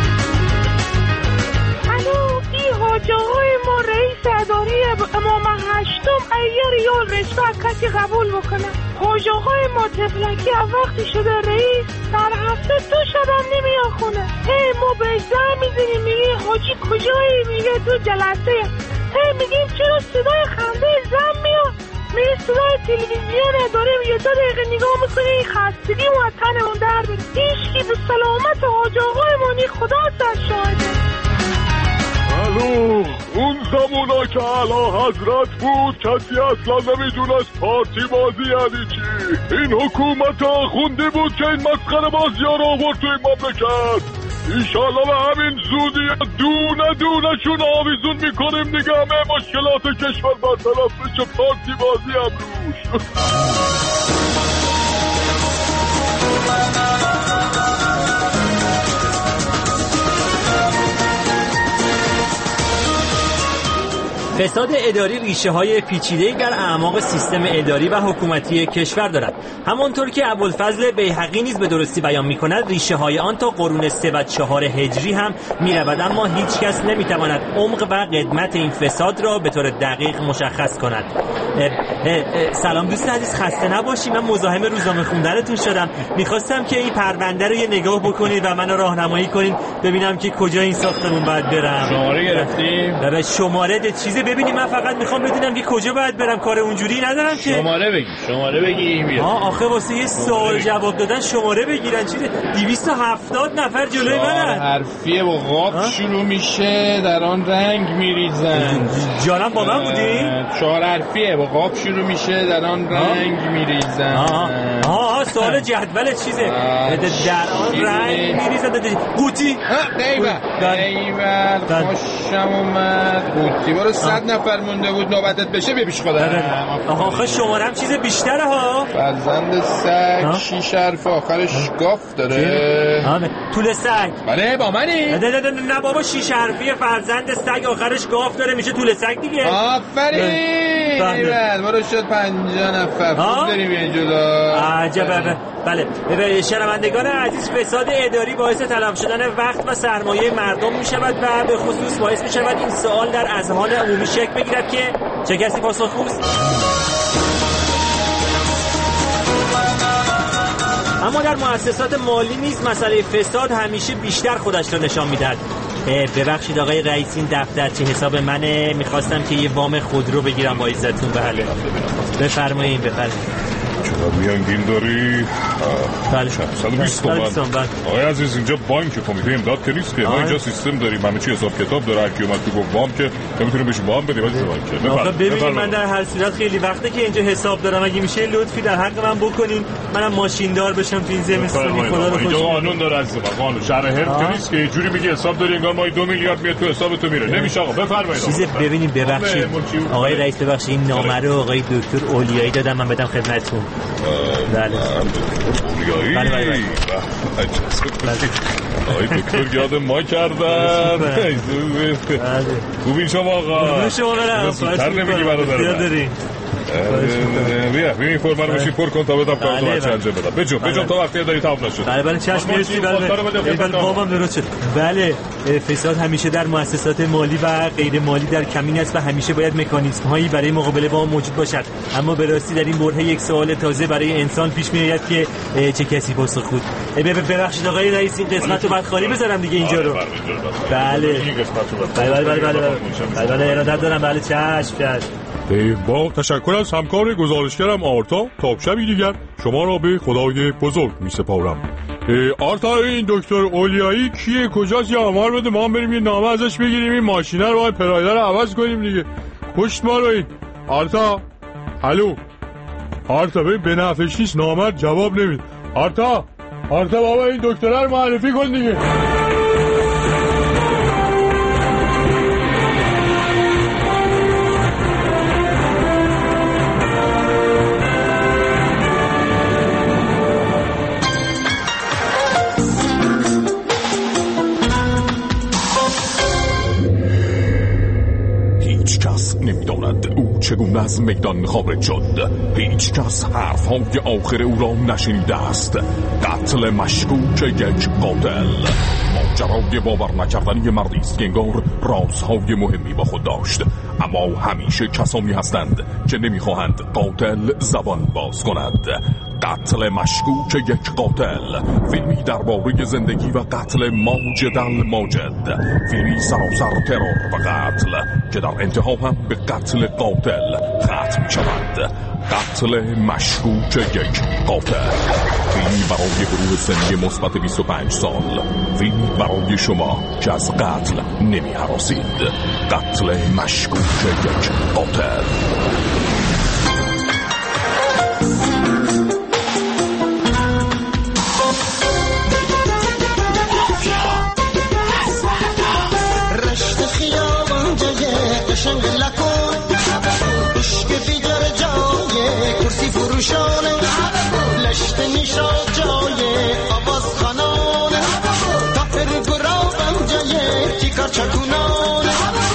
Speaker 21: حاج آقای ما رئیس اداری امام هشتم اگر ریال رشوه کسی قبول بکنه. حاج آقای ما تفلکی وقتی شده رئیس در هفته 2 شب هم نمیاد خونه. ما بهش زنگ میزنیم میگه حاجی کجایی؟ میگه تو جلسه. میگیم چرا صدای خنده زن میاد؟ میگه صدای تلویزیون داریم. یه 2 دقیقه نگاه میکنه این خستگی وطنمون در بره. هیچکی به سلامت حاج آقای ما نی، خدا سر شاهده.
Speaker 18: اون زمونا که اعلی حضرت بود کسی اصلا نمیدونست پارتی بازی یعنی چی. این حکومت آخوندی بود که این مسخره بازی ها رو آورد تو این مملکت. ایشالا به همین زودی دونه دونه شون آویزون میکنیم دیگه، همه مشکلات کشور برطرف بشه، پارتی بازی هم روش.
Speaker 22: فساد اداری ریشه های پیچیده‌ای در اعماق سیستم اداری و حکومتی کشور دارد. همانطور که ابوالفضل بیهقی نیز به درستی بیان می‌کند ریشه های آن تا قرون 3 و 4 هجری هم می‌رود، اما هیچ کس نمی‌تواند عمق و قدمت این فساد را به طور دقیق مشخص کند. سلام دوست عزیز، خسته نباشی. من مزاحم روزنامه خوندنتون شدم. می‌خواستم که این پرونده رو یه نگاه بکنید و منو راهنمایی کنید ببینم که کجا این ساختمون باید برم.
Speaker 2: شماره گرفتیم؟
Speaker 22: بابا شماره چیزی ببینید، من فقط میخوام بدونم که کجا باید برم، کار اونجوری ندارم که.
Speaker 2: شماره بگی بیا.
Speaker 22: آخه واسه یه سوال جواب دادن شماره بگیرن چیه؟ 270 نفر جلوی منن.
Speaker 2: حرفیه با قاف شروع میشه، در آن رنگ میریزن.
Speaker 22: جانم با من بودی؟
Speaker 2: 4 حرفیه با قاف شروع میشه، در آن رنگ میریزن.
Speaker 22: سوال جدول چیزه؟ در آن رنگ میریزن. قوطی.
Speaker 2: ایول خوشم اومد. قوطی برو 100 نفر مونده بود نوبتت بشه ببیش خودم.
Speaker 22: آخه شمارم چیز بیشتره ها.
Speaker 2: فرزند سگ 6 حرف آخرش گاف داره.
Speaker 22: طول سگ.
Speaker 2: بله با منی؟
Speaker 22: نه بابا 6 حرفی فرزند سگ آخرش گاف داره میشه طول سگ دیگه.
Speaker 2: آفرین. برو شد 50 نفر. خوب داریم یه جدا.
Speaker 22: عجبه. بله شنوندگان عزیز، فساد اداری باعث تلف شدن وقت و سرمایه مردم می شود و به خصوص باعث می شود این سوال در اذهان عمومی شکل بگیرد که چه کسی پاسخگوست؟ اما در مؤسسات مالی نیز مسئله فساد همیشه بیشتر خودش را نشان میدهد. ببخشید آقای رئیس، این دفترچه حساب منه، میخواستم که یه وام خودرو بگیرم با عزتون. بله بفرمایید.
Speaker 18: چقدر میانگین داری؟
Speaker 22: بله
Speaker 18: 120 تومن. آقای عزیز اینجا بانک کمیته امداد که نیست که ما اینجا سیستم داریم، همه چی حساب کتاب داره، هر کی اومد تو گفت وام که نمیتونه بهش وام بده ولی بانک.
Speaker 22: آخه ببینید من در هر صورت خیلی وقته که اینجا حساب دارم، اگه میشه لطفی در حق من بکنین منم ماشین دار بشم تو این زمستونی. خدا رو خوش
Speaker 18: اینجا قانون داره عزیز من، قانون شهر حرف که نیست که یه جوری میگی حساب داری انگار ما 2 میلیارد میاد تو حساب تو میره. نمیشه آقا بفرمایید.
Speaker 22: چیزی ببینید ببخشید آقای رئیس ببخشید این نامه رو آقای دکتر اولیایی دادم من بدم خدمتتون. بله
Speaker 18: اولیایی
Speaker 22: بله
Speaker 18: آقای دکتر یاد ما کردن. خوبین شما آقا؟
Speaker 22: شما برم
Speaker 18: زودتر نمیگی برادر بیا این فرما رو بشید پر کن تا بدم کارتو بچه انجام بدم. بجون تا وقتی داری تمام نشد.
Speaker 22: بله چشم مرسی. بله بابام درست شد. بله فساد همیشه در مؤسسات مالی و غیر مالی در کمین است و همیشه باید مکانیزم هایی برای مقابله با آن موجود باشد. اما به راستی در این برهه یک سوال تازه برای انسان پیش میآید که چه کسی پاسخگو. ببخشید آقای رئیس این قسمت رو بعد خالی بذارم دیگه اینجا رو. بله ارادت دارم. بله چشم.
Speaker 18: با تشکر از همکار گزارشگرم آرتا. تا شبی دیگر شما را به خدای بزرگ می سپارم. آرتا این دکتر اولیایی کیه، کجاست؟ یا آمار بده ما هم بریم یه نامه ازش بگیریم این ماشینه رو باید پرایده رو عوض کنیم دیگه. پشت ما رو این آرتا. الو آرتا به نفعش نیست نامه جواب نمید. آرتا بابا این دکتره رو معرفی کن دیگه. چگونه از میدان خارج شد؟ هیچ کس حرفهای آخر او را نشنیده است. قتل مشکوک یک قاتل. ماجرای باور نکردنی مردی است که انگار رازهای مهمی با خود داشت، اما همیشه کسانی هستند که نمیخواهند قاتل زبان باز کند. قتل مشکوک یک قاتل، فیلمی درباره زندگی و قتل ماجد الماجد، فیلمی سراسر ترور و قتل که در انتها هم به قتل قاتل ختم شود. قتل مشکوک یک قاتل، فیلمی برای گروه سنی مثبت 25 سال، فیلمی برای شما که از قتل نمی هراسید. قتل مشکوک یک قاتل.
Speaker 1: لشت میشاد جای آواز خانان تا پرگرابم جای چیکار چکونان.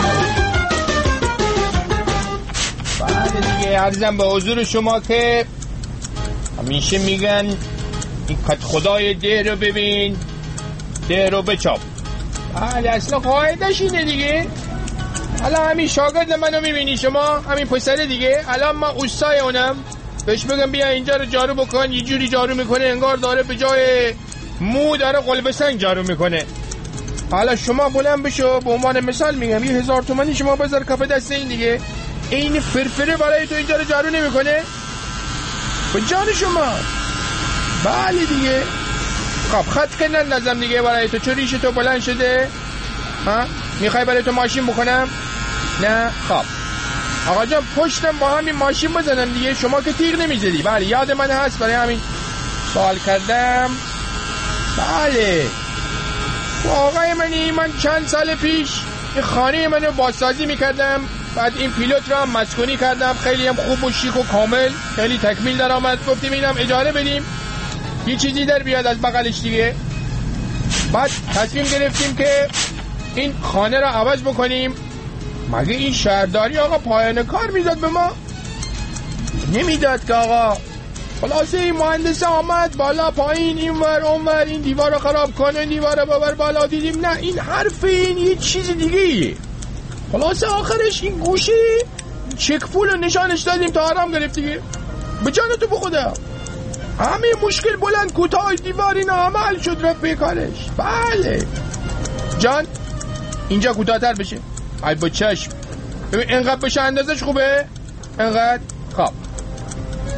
Speaker 20: بعد دیگه عرضم به حضور شما که همیشه میگن این کت خدای ده رو ببین ده رو بچاپ. بله اصلا قاعدش اینه دیگه. حالا همین شاگرد منو میبینی شما، همین پسره دیگه، الان من اوستای اونم بهش بگم بیا اینجا رو جارو بکن، یه جوری جارو میکنه انگار داره به جای مو داره قلب سنگ جارو میکنه. حالا شما بلند بشو به عنوان مثال میگم 1000 تومانی شما بذار کف دست این دیگه، این فرفره برای تو اینجا رو جارو نمیکنه به جان شما. بله دیگه خب خط کنن نظم دیگه برای تو. چون ریش تو بلند شده ها؟ میخوای برای تو ماشین بکنم؟ نه خب آقا جان پشتم با همین ماشین بزنم دیگه، شما که تیغ نمیزدی. بله یاد من هست برای همین سوال کردم. بله آقای من چند سال پیش این خانه منو بازسازی میکردم، بعد این پیلوت رو هم مسکونی کردم، خیلی هم خوب و شیک و کامل، خیلی تکمیل در آمد. گفتیم اینم اجاره بدیم یه چیزی در بیاد از بغلش دیگه. بعد تصمیم گرفتیم که این خانه رو عوض بکنیم. مگه این شهرداری آقا پایان کار میداد به ما؟ نمیداد که آقا. خلاصه این مهندس آمد بالا پایین این ور اون ور، این دیوار رو خراب کنه، دیوار رو ببر بالا. دیدیم نه این حرف این یه چیز دیگه ایه. خلاصه آخرش این گوشه چک پول رو نشانش دادیم تا آرام گرفت دیگه. به جان تو بخدا همه مشکل بلند کوتاه دیوار اینا همه حل شد رفت بیکارش. بله جان اینجا کوتاه‌تر بشه. ای با چشم ببین انقدر بشه اندازش خوبه انقدر. خب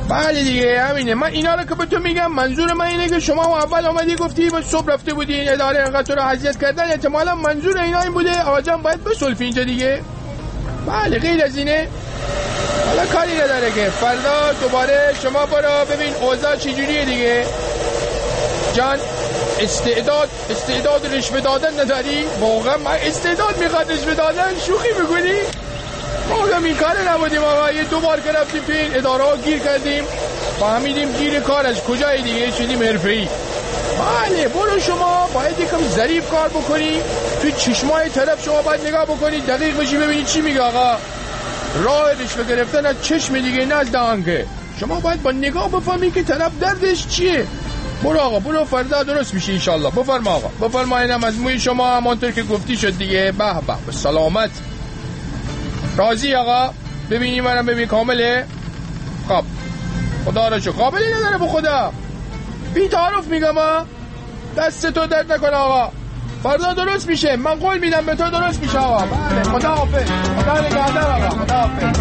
Speaker 20: بله دیگه همینه. من اینا رو که به تو میگم منظور من اینه که شما اول آمدی گفتی با صبح رفته بودی این اداره انقدر تو رو اذیت کردن، احتمالا منظور اینا این بوده آقا جان باید بسلفی اینجا دیگه. بله غیر از اینه حالا کاری نداره که فردا دوباره شما برو ببین اوضاع چجوریه دیگه. جان استعداد رشوه دادن نداری؟ واقعا من استعداد میخواد رشوه دادن؟ شوخی میکنی؟ ما این کار نبودیم آقا، یه دو بار که رفتیم تو این اداره ها گیر کردیم فهمیدیم گیر کار از کجای دیگه شدیم حرفه‌ای. بله برو شما باید یکم ظریف کار بکنی، توی چشمای طرف شما باید نگاه بکنی دقیق بشی ببینی چی میگه آقا. راه رشوه گرفتن از چشم دیگه نه از دهان که. شما باید با نگاه بفهمی که طرف دردش چیه. برو آقا برو فردا درست میشه انشالله. بفرما آقا بفرما. اینم از موی شما همانطور که گفتی شد دیگه. به به سلامت. راضی آقا؟ ببینی منم ببین کامله؟ خب خدا را شکر. قابلی نداره به خدا بی تعارف میگم ها. دست تو درد نکن آقا، فردا درست میشه. من قول میدم به تو درست میشه آقا. بله خدا حافظ. خدا نگهدار آقا. خدا حافظ.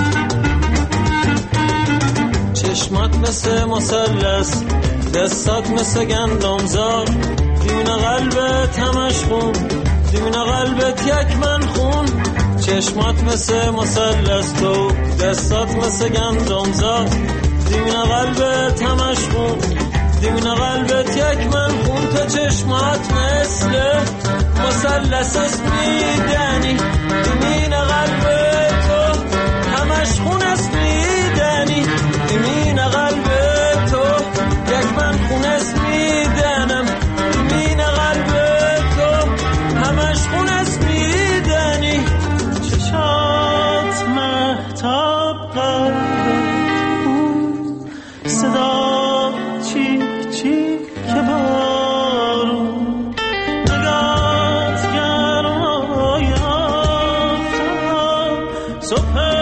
Speaker 8: چشمات مثل مثلث، دستات مثل گندمزار، دیونه قلبت همش خون، دیونه قلبت یک من خون. چشمات مثل مثلث تو، دستات مثل گندمزار، دیونه قلبت همش خون، دیونه قلبت یک من خون. تو چشمات مثل مثلث است میدنی، دیمین قلبت تو همش خون است میدنی، دیمین قلبت تو یک من خون است میدنم، دیمین قلبت تو همش خون است میدنی. چشات مهتاب قلبت صدا چی چی که بارون نگات گرمای آفتاب صبح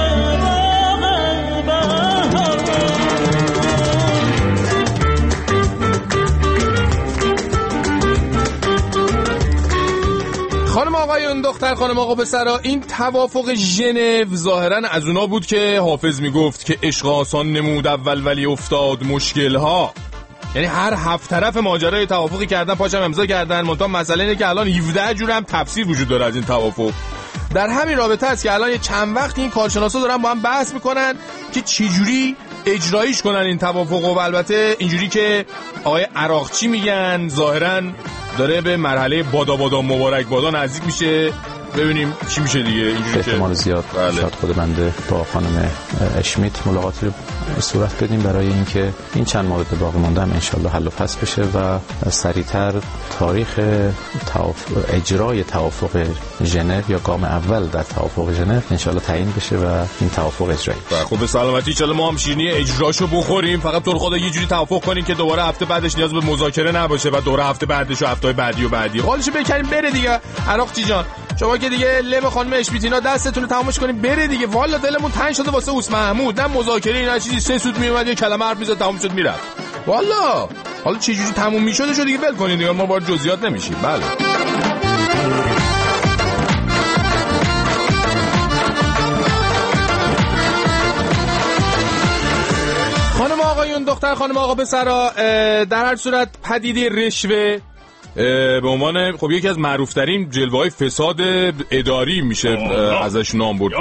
Speaker 2: خانم آقایون دختر خانم آقا پسرا، این توافق ژنو ظاهرا از اونا بود که حافظ میگفت که عشق آسان نمود اول ولی افتاد مشکل‌ها. یعنی هر هفت طرف ماجرای توافقی کردن پاشم امضا کردن، منتها مسئله اینه که الان 17 جور هم تفسیر وجود داره از این توافق. در همین رابطه است که الان یه چند وقت این کارشناسا دارن با هم بحث میکنن که چجوری اجرایش کنن این توافق. و البته اینجوری که آقای عراقچی میگن ظاهرا داره به مرحله بادا مبارک بادا نزدیک میشه. ببینیم چی میشه دیگه. اینجوری
Speaker 3: احتمال زیاد شاید خود بنده با خانم اشمیت ملاقاتی رو به صورت بدیم برای اینکه این چند مورد باقی مونده هم انشالله حل و فصل بشه و سریعتر تاریخ اجرای توافق ژنو یا گام اول در توافق ژنو انشالله تعیین بشه و این توافق اجرایی بشه.
Speaker 2: خب به سلامتی. ان ما هم شیرینی اجراشو بخوریم. فقط تو خدا یه جوری توافق کنین که دوباره هفته بعدش نیاز به مذاکره نباشه و دوباره هفته بعدش و هفته‌های بعدی و بعدی حالشو بکنیم بره دیگه. عراقچی جان شما که دیگه لب خانم اشمیتینا دستتون رو تمامش کنین بره دیگه. والا دلمون تنگ شده واسه اوس محمود. نه مذاکره نه چیزی، سه سوت میومد یه کلمه حرف میزد تموم شد میرفت. والا حالا چه جوری تموم میشده شو دیگه ول کنین دیگه. ما با جزئیات نمیشیم. بله خانم آقایون دختر خانم آقا پسرا، در هر صورت پدیده رشوه به عنوان خب یکی از معروف‌ترین جلوه‌های فساد اداری میشه ازش نام برد.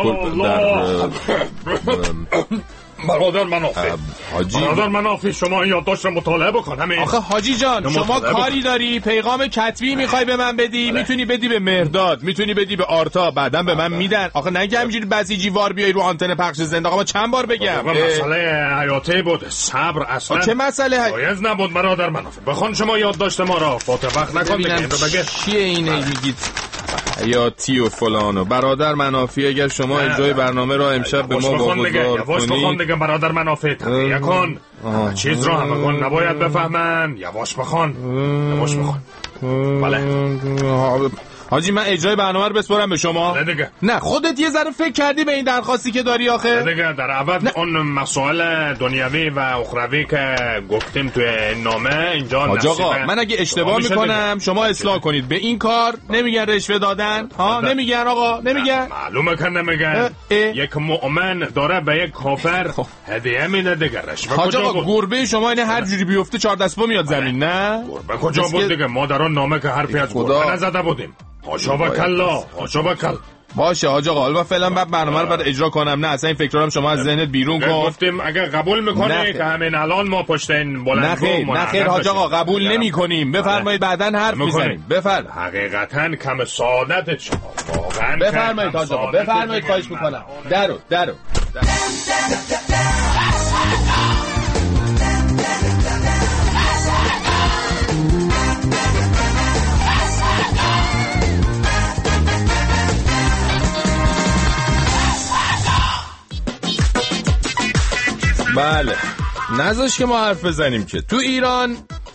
Speaker 18: برادر منافی شما این یادداشت رو مطالعه بکن. همین
Speaker 2: آخه حاجی جان شما کاری داری پیغام کتبی میخوای به من بدی؟ میتونی بدی به مهرداد، میتونی بدی به آرتا، بعداً به من میدن. آخه نگه همینجوری بسیجی وار بیای رو آنتن پخش زنده. آقا چند بار بگم
Speaker 18: مسئله حیاتی بود. صبر اصلا
Speaker 2: چه مسئله
Speaker 18: جایز نبود. برادر منافی بخون شما یادداشت ما را فوت وقت نکن بگه
Speaker 2: چیه اینه میگید حیاتی و فلانو. برادر منافی اگر شما اجرای برنامه را امشب به ما واگذار کنید.
Speaker 18: دیگه برادر منافی تقیه کن. چیز را همه کن نباید بفهمن. یواش بخون. بله
Speaker 20: حاجی من اجرای برنامه رو بسپارم به شما؟ نه خودت یه ذره فکر کردی به این درخواستی که داری آخه؟
Speaker 18: دیگه در عوض اون مسائل دنیوی و اخروی که گفتیم توی نامه اینجا
Speaker 20: حاج آقا من اگه اشتباه میکنم شما اصلاح کنید. به این کار نمیگن رشوه دادن؟ ها نمیگن آقا نمیگن؟
Speaker 18: معلومه که نمیگن. یک مؤمن داره به یک کافر هدیه میده دیگه رشوه.
Speaker 20: حاج آقا گربه شما این هر جوری بیفته 4 دست پا میاد زمین نه؟
Speaker 18: گربه کجا بود دیگه؟ ما در اون نامه که حرفی از گربه نزده بودیم. حاشا و کلا حاشا و کلا.
Speaker 20: باشه حاج آقا حالا فعلا بعد برنامه رو بعد اجرا کنم. نه اصلا این فکرا رو شما از ذهنت بیرون کن.
Speaker 18: گفتیم اگه قبول میکنی که همین الان ما پشت این بلندگو
Speaker 20: نه خیر حاج آقا قبول نمیکنیم. بفرمایید بعداً حرف میزنیم. بفرمایید.
Speaker 18: حقیقتاً کم سعادت شما واقعاً.
Speaker 20: بفرمایید حاج آقا بفرمایید خواهش میکنم. درو بله نذاش که ما حرف بزنیم که تو ایران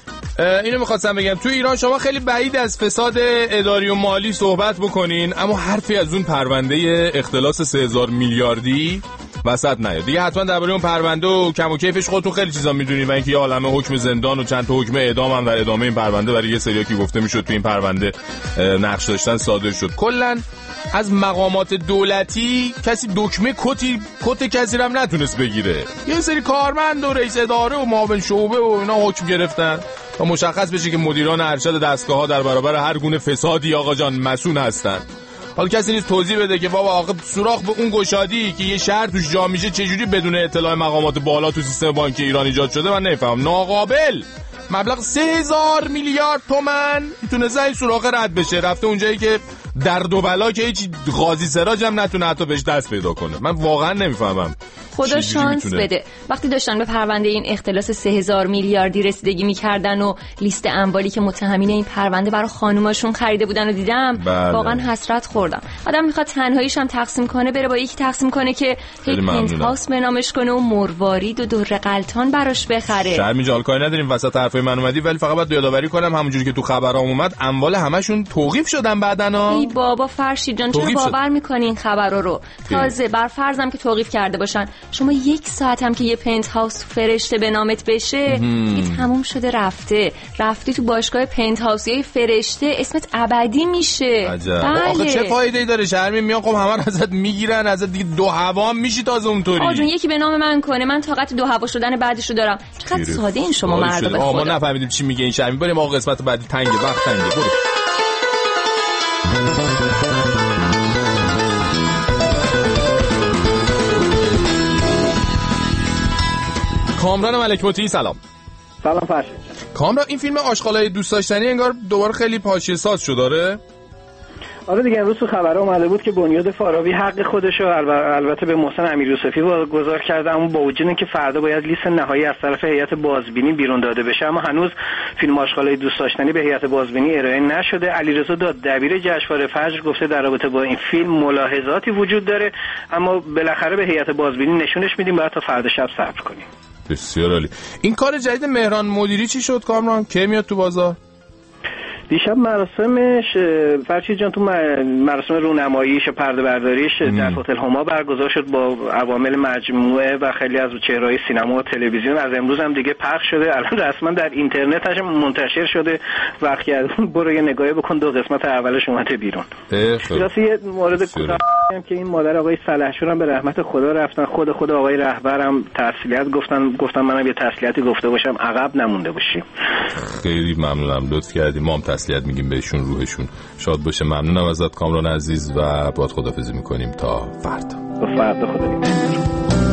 Speaker 20: اینو میخواستم بگم تو ایران شما خیلی بعید از فساد اداری و مالی صحبت بکنین اما حرفی از اون پرونده اختلاس 3000 میلیاردی وسط نیاد دیگه. حتما درباره اون پرونده و کم و کیفش خودتون خیلی چیزا میدونید و اینکه یه عالمه حکم زندان و چند تا حکم اعدام هم در ادامه این پرونده برای یه سریا که گفته میشد تو این پرونده نقش داشتن صادر شد. کلا از مقامات دولتی کسی دکمه کت کسی رو هم نتونست بگیره. یه سری کارمند و رئیس اداره و معاون شعبه و اینا حکم گرفتن تا مشخص بشه که مدیران ارشد دستگاه‌ها در برابر هر گونه فسادی آقا جان مسئول هستن. حالا کسی نیست توضیح بده که بابا آقا سوراخ به اون گشادی که یه شهر توش جا میشه چجوری بدون اطلاع مقامات بالا تو سیستم بانکی ایران ایجاد شده من نمیفهمم. ناقابل. مبلغ 3000 میلیارد تومان میتونه زای سوراخ رد بشه رفته اونجایی که درد و بلا که هیچ قاضی سراج هم نتونه حتی بهش دست پیدا کنه. من واقعا نمیفهمم.
Speaker 14: خدا شانس بده وقتی داشتن به پرونده این اختلاس 3000 میلیاردی رسیدگی میکردن و لیست اموالی که متهمین این پرونده برای خانوماشون خریده بودن و دیدم واقعا حسرت خوردم. آدم میخواد تنهاییش هم تقسیم کنه بره با یکی تقسیم کنه که هی پنت هاوس به نامش کنه و مروارید و در غلطان براش بخره.
Speaker 20: شرمی جال کاری نداریم وسط حرفای من اومدی ولی فقط باید یادآوری کنم همونجوری که تو خبرام اومد اموال همشون توقیف شدن بعدنا.
Speaker 14: ای بابا فرشید جان چرا باور میکنی این خبرا رو؟ تازه بر فرضم که توقیف کرده باشن شما 1 ساعت هم که یه پنت هاوس فرشته به نامت بشه دیگه تموم شده رفتی تو باشگاه پنت هاوسی فرشته اسمت ابدی میشه.
Speaker 20: بله. آخه چه فایده‌ای داره شرمی میان خب همه رو ازت میگیرن ازت دیگه دو هوا میشی تازه اونطوری.
Speaker 14: آجون یکی به نام من کنه من طاقت دو هوا شدن بعدشو دارم. چقدر ساده این شما مردم به خدا.
Speaker 20: ما نفهمیدیم چی میگه این شرمی. بریم آقا قسمت بعدی تنگه وقت تنگه. برو. کامران ملک‌مطیعی سلام.
Speaker 5: سلام فرشید.
Speaker 20: کامران این فیلم آشغالای دوست داشتنی انگار دوباره خیلی حاشیه ساز شد داره؟
Speaker 5: آره دیگه امروز تو خبرها اومده بود که بنیاد فارابی حق خودشو البته به محسن امیریوسفی واگذار کرده اما با وجود اینکه فردا باید لیست نهایی از طرف هیئت بازبینی بیرون داده بشه اما هنوز فیلم آشغالای دوست داشتنی به هیئت بازبینی ارائه نشده. علیرضا داد دبیر جشنواره فجر گفته در رابطه با این فیلم ملاحظاتی وجود داره اما بالاخره به هیئت بازبینی نشونش میدیم باید تا فردا شب صبر کنیم.
Speaker 20: بسیار عالی. این کار جدید مهران مدیری چی شد کامران؟ کی میاد تو بازار؟
Speaker 5: دیشب مراسمش فرشید جان تو مراسم رونماییش پرده برداریش در هتل هما برگزار شد با عوامل مجموعه و خیلی از چهره‌های سینما و تلویزیون. از امروز هم دیگه پخش شده الان رسما در اینترنت هم منتشر شده. وقتی برو یه نگاهی بکن 2 قسمت اولش اومده بیرون. راست یه مورد کوتاه که این مادر آقای صالحشور هم به رحمت خدا رفتن. خود آقای رهبرم تسلیت گفتن منم یه تسلیتی گفته باشم عقب نمونده باشیم.
Speaker 20: خیلی ممنونم لطف کردی. ما هم تسلیت میگیم بهشون روحشون شاد باشه. ممنونم ازت کامران عزیز و باید خداحافظی میکنیم تا فردا.
Speaker 5: خدا نگهدار.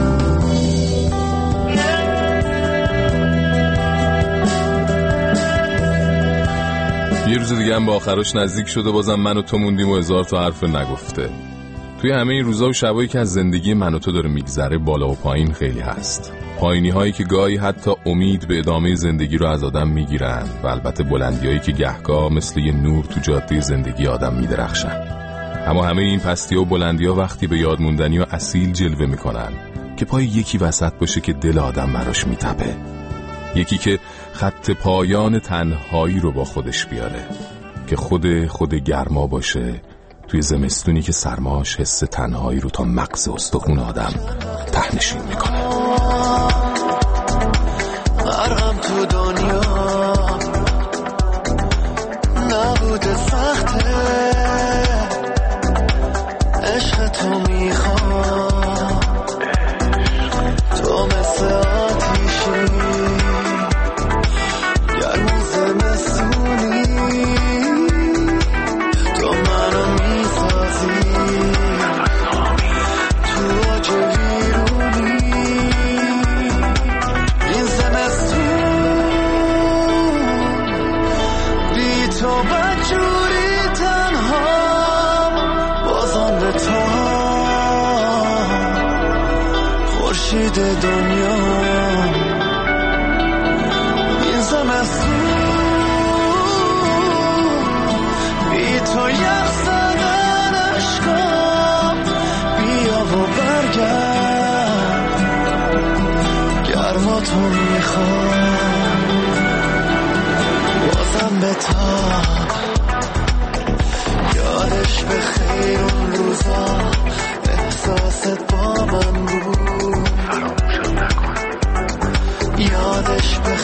Speaker 2: یه روز دیگه هم با آخرش نزدیک شده بازم من و تو موندیم و 1000 تا حرف نگفته. توی همه این روزا و شبایی که از زندگی من و تو داره میگذره بالا و پایین خیلی هست. پایینی هایی که گاهی حتی امید به ادامه زندگی رو از آدم میگیرن و البته بلندی هایی که گهگاه مثل یه نور تو جاده زندگی آدم میدرخشن. اما همه این پستی و بلندی ها وقتی به یاد موندنی و اصیل جلوه میکنن که پای یکی وسط باشه که دل آدم براش میتپه. یکی که خط پایان تنهایی رو با خودش بیاره که خود گرما باشه توی زمستونی که سرماش حس تنهایی رو تا مغز استخون آدم تهنشین میکنه.
Speaker 1: غرقم تو دنیا نبوده سخته، عشق تو میخوام، تو مثل آتیشی گرم زمستونی، تو منو میسازی تو آج ویرونی، این زمستون بی تو بدجوری تنها بازم به تا خورشید دنیا، این زمستون بی تو یخ زدن عشقم، بیا و برگرد گرما تو میخوام، بازم به تاب یادش به خیر اون روزا، احساست با من بود، یادش به